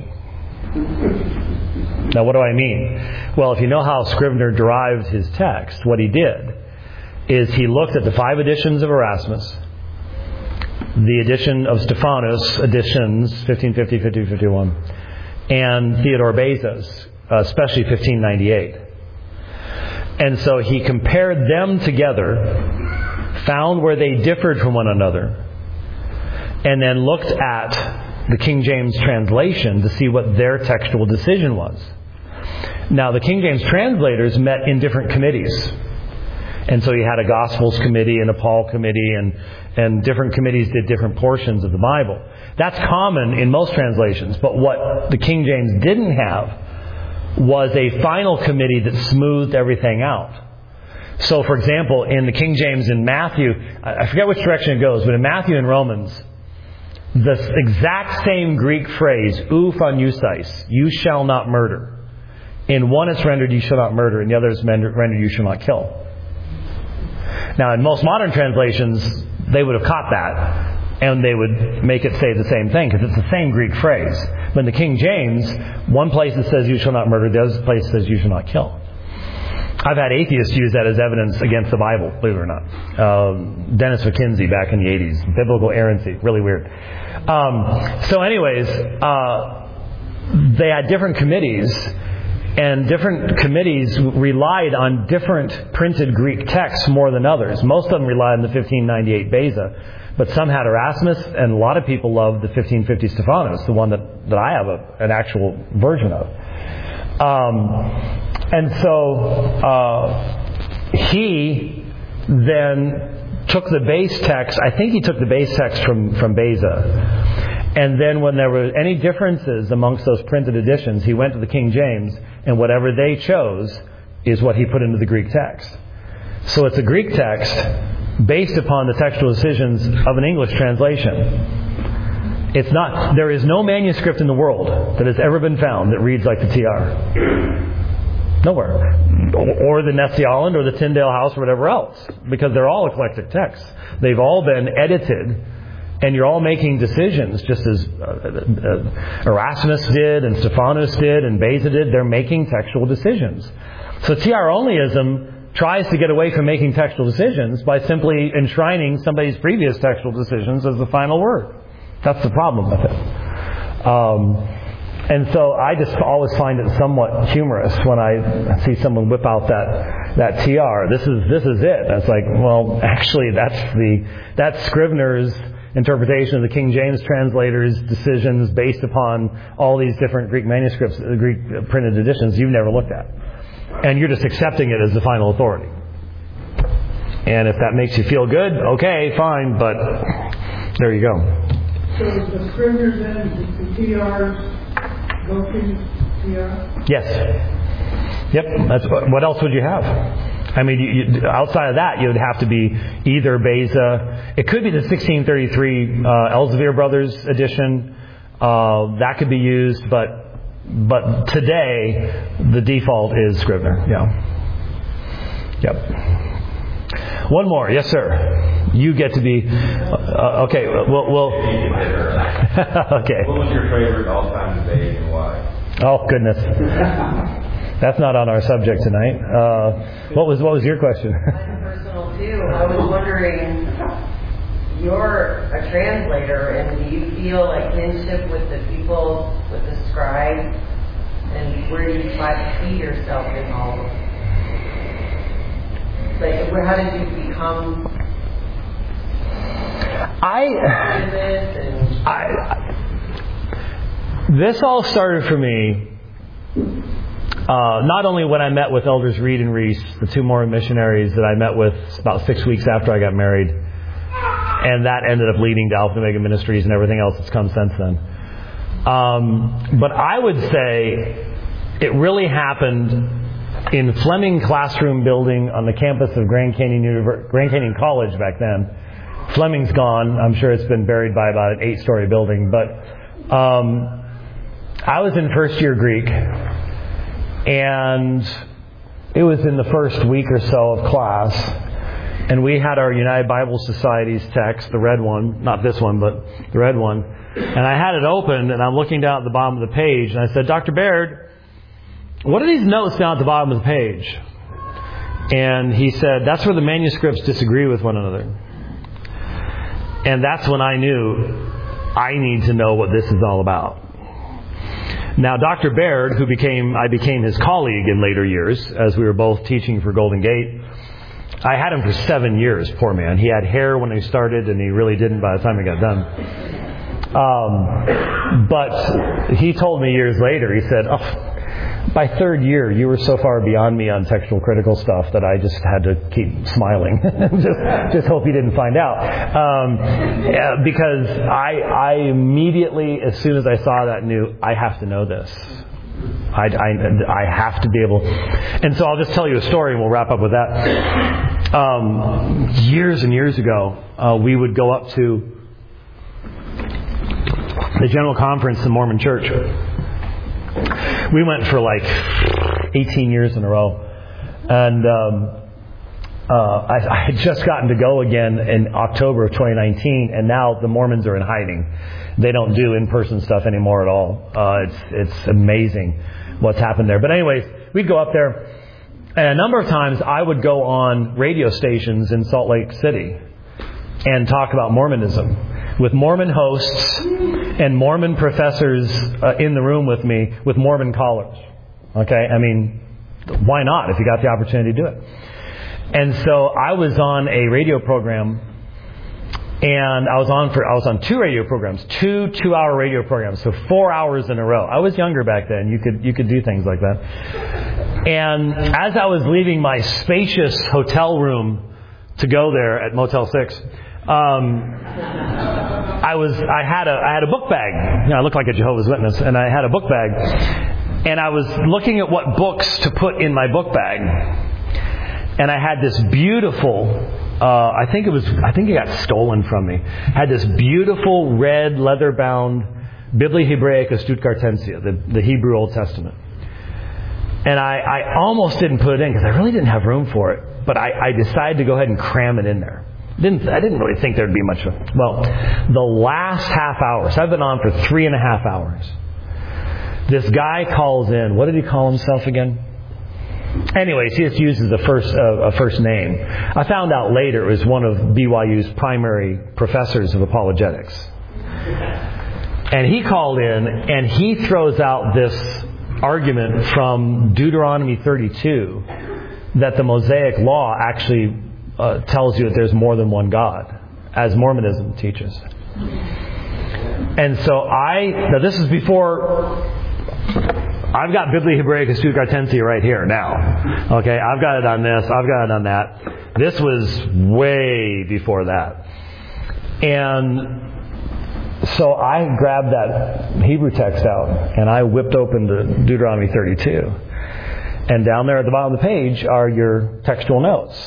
Now, what do I mean? Well, if you know how Scribner derived his text, what he did is he looked at the five editions of Erasmus, the edition of Stephanus, editions fifteen fifty, fifteen fifty-one, and Theodore Beza's, especially fifteen ninety-eight. And so he compared them together found where they differed from one another, and then looked at the King James translation to see what their textual decision was. Now, the King James translators met in different committees. And so you had a Gospels committee and a Paul committee, and, and different committees did different portions of the Bible. That's common in most translations. But what the King James didn't have was a final committee that smoothed everything out. So, for example, in the King James in Matthew, I forget which direction it goes, but in Matthew and Romans, the exact same Greek phrase, ou phanusis, you shall not murder. In one it's rendered, you shall not murder. In the other it's rendered, you shall not kill. Now, in most modern translations, they would have caught that, and they would make it say the same thing, because it's the same Greek phrase. But in the King James, one place it says, you shall not murder, the other place it says, you shall not kill. I've had atheists use that as evidence against the Bible, believe it or not. Um, Dennis McKinsey back in the eighties. Biblical errancy. Really weird. Um, so anyways, uh, they had different committees, and different committees relied on different printed Greek texts more than others. Most of them relied on the fifteen ninety-eight Beza, but some had Erasmus, and a lot of people loved the fifteen fifty Stephanus, the one that, that I have a, an actual version of. Um, and so uh, he then took the base text. I think he took the base text from, from Beza. And then when there were any differences amongst those printed editions, he went to the King James, and whatever they chose is what he put into the Greek text. So it's a Greek text based upon the textual decisions of an English translation. It's not, there is no manuscript in the world that has ever been found that reads like the T R. Nowhere. Or the Nessie Holland or the Tyndale House or whatever else. Because they're all eclectic texts. They've all been edited, and you're all making decisions just as uh, uh, Erasmus did and Stephanus did and Beza did. They're making textual decisions. So T R-onlyism tries to get away from making textual decisions by simply enshrining somebody's previous textual decisions as the final word. That's the problem with it. Um, and so I just always find it somewhat humorous when I see someone whip out that that T R. This is this is it. That's like, well, actually, that's the that's Scrivener's interpretation of the King James translators' decisions based upon all these different Greek manuscripts, Greek printed editions you've never looked at, and you're just accepting it as the final authority. And if that makes you feel good, okay, fine, but there you go. So the Scrivener's and the T Rs. T R? Yes. Yep. That's what, what else would you have? I mean, you, you, outside of that, you would have to be either Beza. It could be the sixteen thirty-three uh, Elsevier Brothers edition. Uh, that could be used, but but today the default is Scrivener. Yeah. Yep. One more, yes, sir. You get to be uh, okay. Well, well okay. What was your favorite all-time debate and why? Oh goodness, that's not on our subject tonight. Uh, what was what was your question? Mine personal too. I was wondering, you're a translator, and do you feel like kinship with the people, with the scribes, and where do you try to see yourself in all of it? Like, where, how did you become? I, I, this all started for me uh, not only when I met with Elders Reed and Reese, the two Mormon missionaries that I met with about six weeks after I got married, and that ended up leading to Alpha Omega Ministries and everything else that's come since then. Um, but I would say it really happened in Fleming Classroom Building on the campus of Grand Canyon Univer- Grand Canyon College back then. Fleming's gone. I'm sure it's been buried by about an eight-story building. But um, I was in first year Greek, and it was in the first week or so of class, and we had our United Bible Society's text, the red one, not this one, but the red one, and I had it open, and I'm looking down at the bottom of the page, and I said, Doctor Baird, what are these notes down at the bottom of the page? And he said, that's where the manuscripts disagree with one another. And that's when I knew I need to know what this is all about. Now, Doctor Baird, who became, I became his colleague in later years, as we were both teaching for Golden Gate, I had him for seven years, poor man. He had hair when he started, and he really didn't by the time he got done. Um, but he told me years later, he said, oh, by third year, you were so far beyond me on textual critical stuff that I just had to keep smiling. just, just hope he didn't find out. Um, yeah, because I, I immediately, as soon as I saw that, knew I have to know this. I, I, I have to be able... And so I'll just tell you a story and we'll wrap up with that. Um, years and years ago, uh, we would go up to the General Conference in the Mormon Church. We went for like eighteen years in a row. And um, uh, I, I had just gotten to go again in October of twenty nineteen, and now the Mormons are in hiding. They don't do in-person stuff anymore at all. Uh, it's it's amazing what's happened there. But anyways, we'd go up there, and a number of times I would go on radio stations in Salt Lake City and talk about Mormonism with Mormon hosts and Mormon professors uh, in the room with me with Mormon callers. Okay? I mean, why not if you got the opportunity to do it? And so I was on a radio program, and I was on for I was on two radio programs, two two-hour radio programs, so four hours in a row. I was younger back then. You could you could do things like that. And as I was leaving my spacious hotel room to go there at Motel Six, um, I was I had a I had a book bag. You know, I looked like a Jehovah's Witness, and I had a book bag, and I was looking at what books to put in my book bag, and I had this beautiful. Uh, I think it was. I think it got stolen from me. Had this beautiful red leather-bound Biblia Hebraica Stuttgartensia, the, the Hebrew Old Testament. And I, I almost didn't put it in because I really didn't have room for it. But I, I decided to go ahead and cram it in there. Didn't I didn't really think there'd be much of it. Well, the last half hour. So I've been on for three and a half hours. This guy calls in. What did he call himself again? Anyways, he just uses the first uh, a first name. I found out later it was one of B Y U's primary professors of apologetics. And he called in and he throws out this argument from Deuteronomy thirty-two that the Mosaic Law actually uh, tells you that there's more than one God, as Mormonism teaches. And so I, now this is before... I've got Biblia Hebraica Stuttgartensia right here now. Okay, I've got it on this. I've got it on that. This was way before that. And so I grabbed that Hebrew text out and I whipped open to Deuteronomy thirty-two. And down there at the bottom of the page are your textual notes.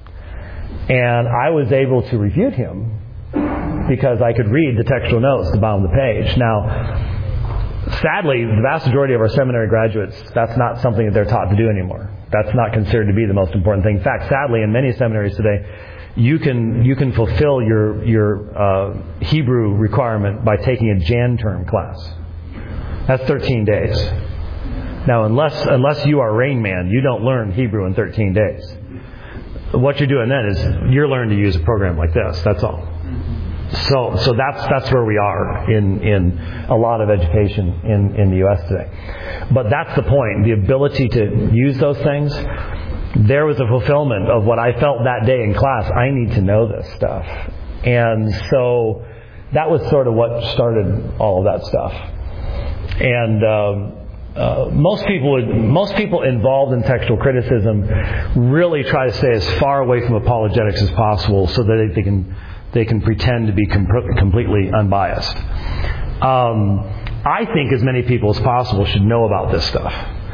And I was able to refute him because I could read the textual notes at the bottom of the page. Now, sadly, the vast majority of our seminary graduates, that's not something that they're taught to do anymore. That's not considered to be the most important thing. In fact, sadly, in many seminaries today, you can you can fulfill your your uh, Hebrew requirement by taking a Jan term class. That's thirteen days. Now, unless unless you are Rain Man, you don't learn Hebrew in thirteen days. What you're doing then is you're learning to use a program like this. That's all. So, so that's that's where we are in, in a lot of education in, in the U S today. But that's the point. The ability to use those things. There was a fulfillment of what I felt that day in class. I need to know this stuff. And so that was sort of what started all of that stuff. And um, uh, most people would, most people involved in textual criticism really try to stay as far away from apologetics as possible so that they can They can pretend to be com- completely unbiased. Um, I think as many people as possible should know about this stuff.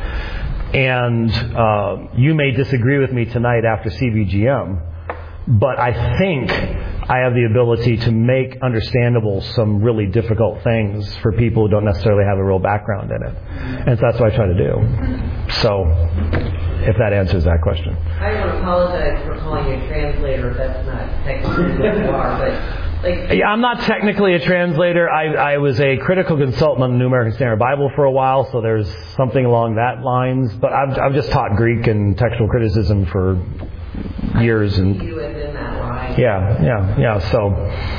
And uh, you may disagree with me tonight after C V G M, but I think I have the ability to make understandable some really difficult things for people who don't necessarily have a real background in it. And so that's what I try to do. So, if that answers that question. I want to apologize for calling you a translator if that's not technically what you are, but like... I'm not technically a translator. I, I was a critical consultant on the New American Standard Bible for a while, so there's something along that lines. But I've, I've just taught Greek and textual criticism for years. And you within that line. Yeah, yeah, yeah. So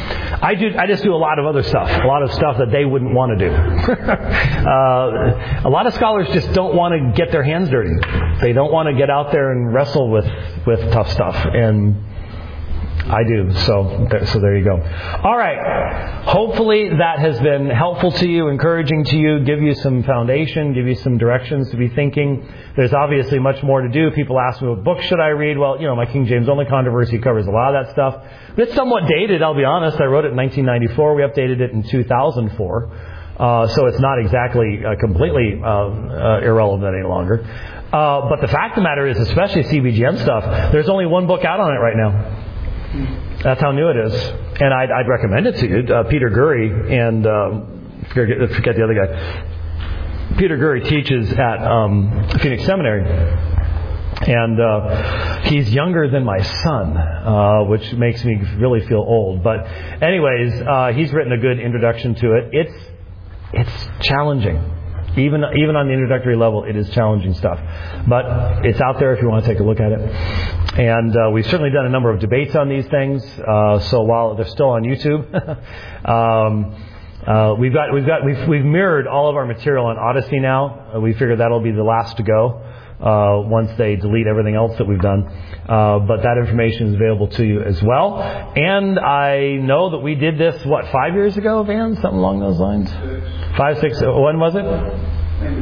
I do. I just do a lot of other stuff, a lot of stuff that they wouldn't want to do. uh, a lot of scholars just don't want to get their hands dirty. They don't want to get out there and wrestle with, with tough stuff, and I do. So, so there you go. All right. Hopefully that has been helpful to you, encouraging to you, give you some foundation, give you some directions to be thinking. There's obviously much more to do. People ask me, what book should I read? Well, you know, my King James Only Controversy covers a lot of that stuff. But it's somewhat dated, I'll be honest. I wrote it in nineteen ninety-four. We updated it in two thousand four. Uh, so it's not exactly uh, completely uh, uh, irrelevant any longer. Uh, but the fact of the matter is, especially C B G M stuff, there's only one book out on it right now. That's how new it is. And I'd, I'd recommend it to you. Uh, Peter Gurry and, uh, forget, forget the other guy. Peter Gurry teaches at um, Phoenix Seminary. And uh, he's younger than my son, uh, which makes me really feel old. But anyways, uh, he's written a good introduction to it. It's it's challenging. Even even on the introductory level, it is challenging stuff. But it's out there if you want to take a look at it. And uh, we've certainly done a number of debates on these things. Uh, so while they're still on YouTube, um, uh, we've got we've got we've we've mirrored all of our material on Odyssey now. Uh, we figure that'll be the last to go uh, once they delete everything else that we've done. Uh, but that information is available to you as well. And I know that we did this what five years ago, Van, something along those lines. Six. Five, six. When was it?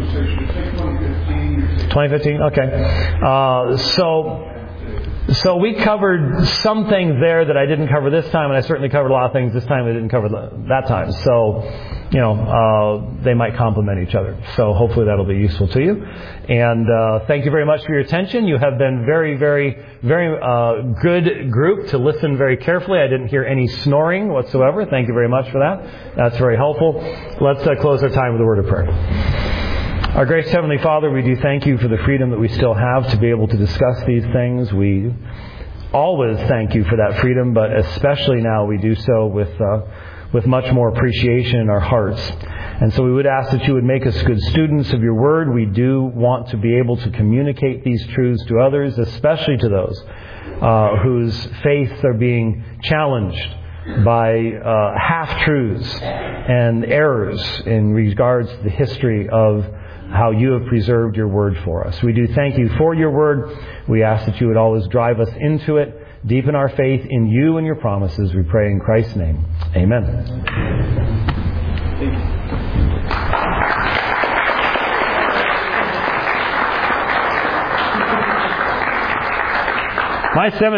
twenty fifteen. Okay. Uh, so. So we covered some things there that I didn't cover this time, and I certainly covered a lot of things this time I didn't cover that time. So, you know, uh, they might complement each other. So hopefully that'll be useful to you. And uh, thank you very much for your attention. You have been very, very, very uh, good group to listen very carefully. I didn't hear any snoring whatsoever. Thank you very much for that. That's very helpful. Let's uh, close our time with a word of prayer. Our gracious Heavenly Father, we do thank you for the freedom that we still have to be able to discuss these things. We always thank you for that freedom, but especially now we do so with uh, with much more appreciation in our hearts. And so we would ask that you would make us good students of your word. We do want to be able to communicate these truths to others, especially to those uh, whose faiths are being challenged by uh, half-truths and errors in regards to the history of how you have preserved your word for us. We do thank you for your word. We ask that you would always drive us into it, deepen our faith in you and your promises. We pray in Christ's name. Amen. My seven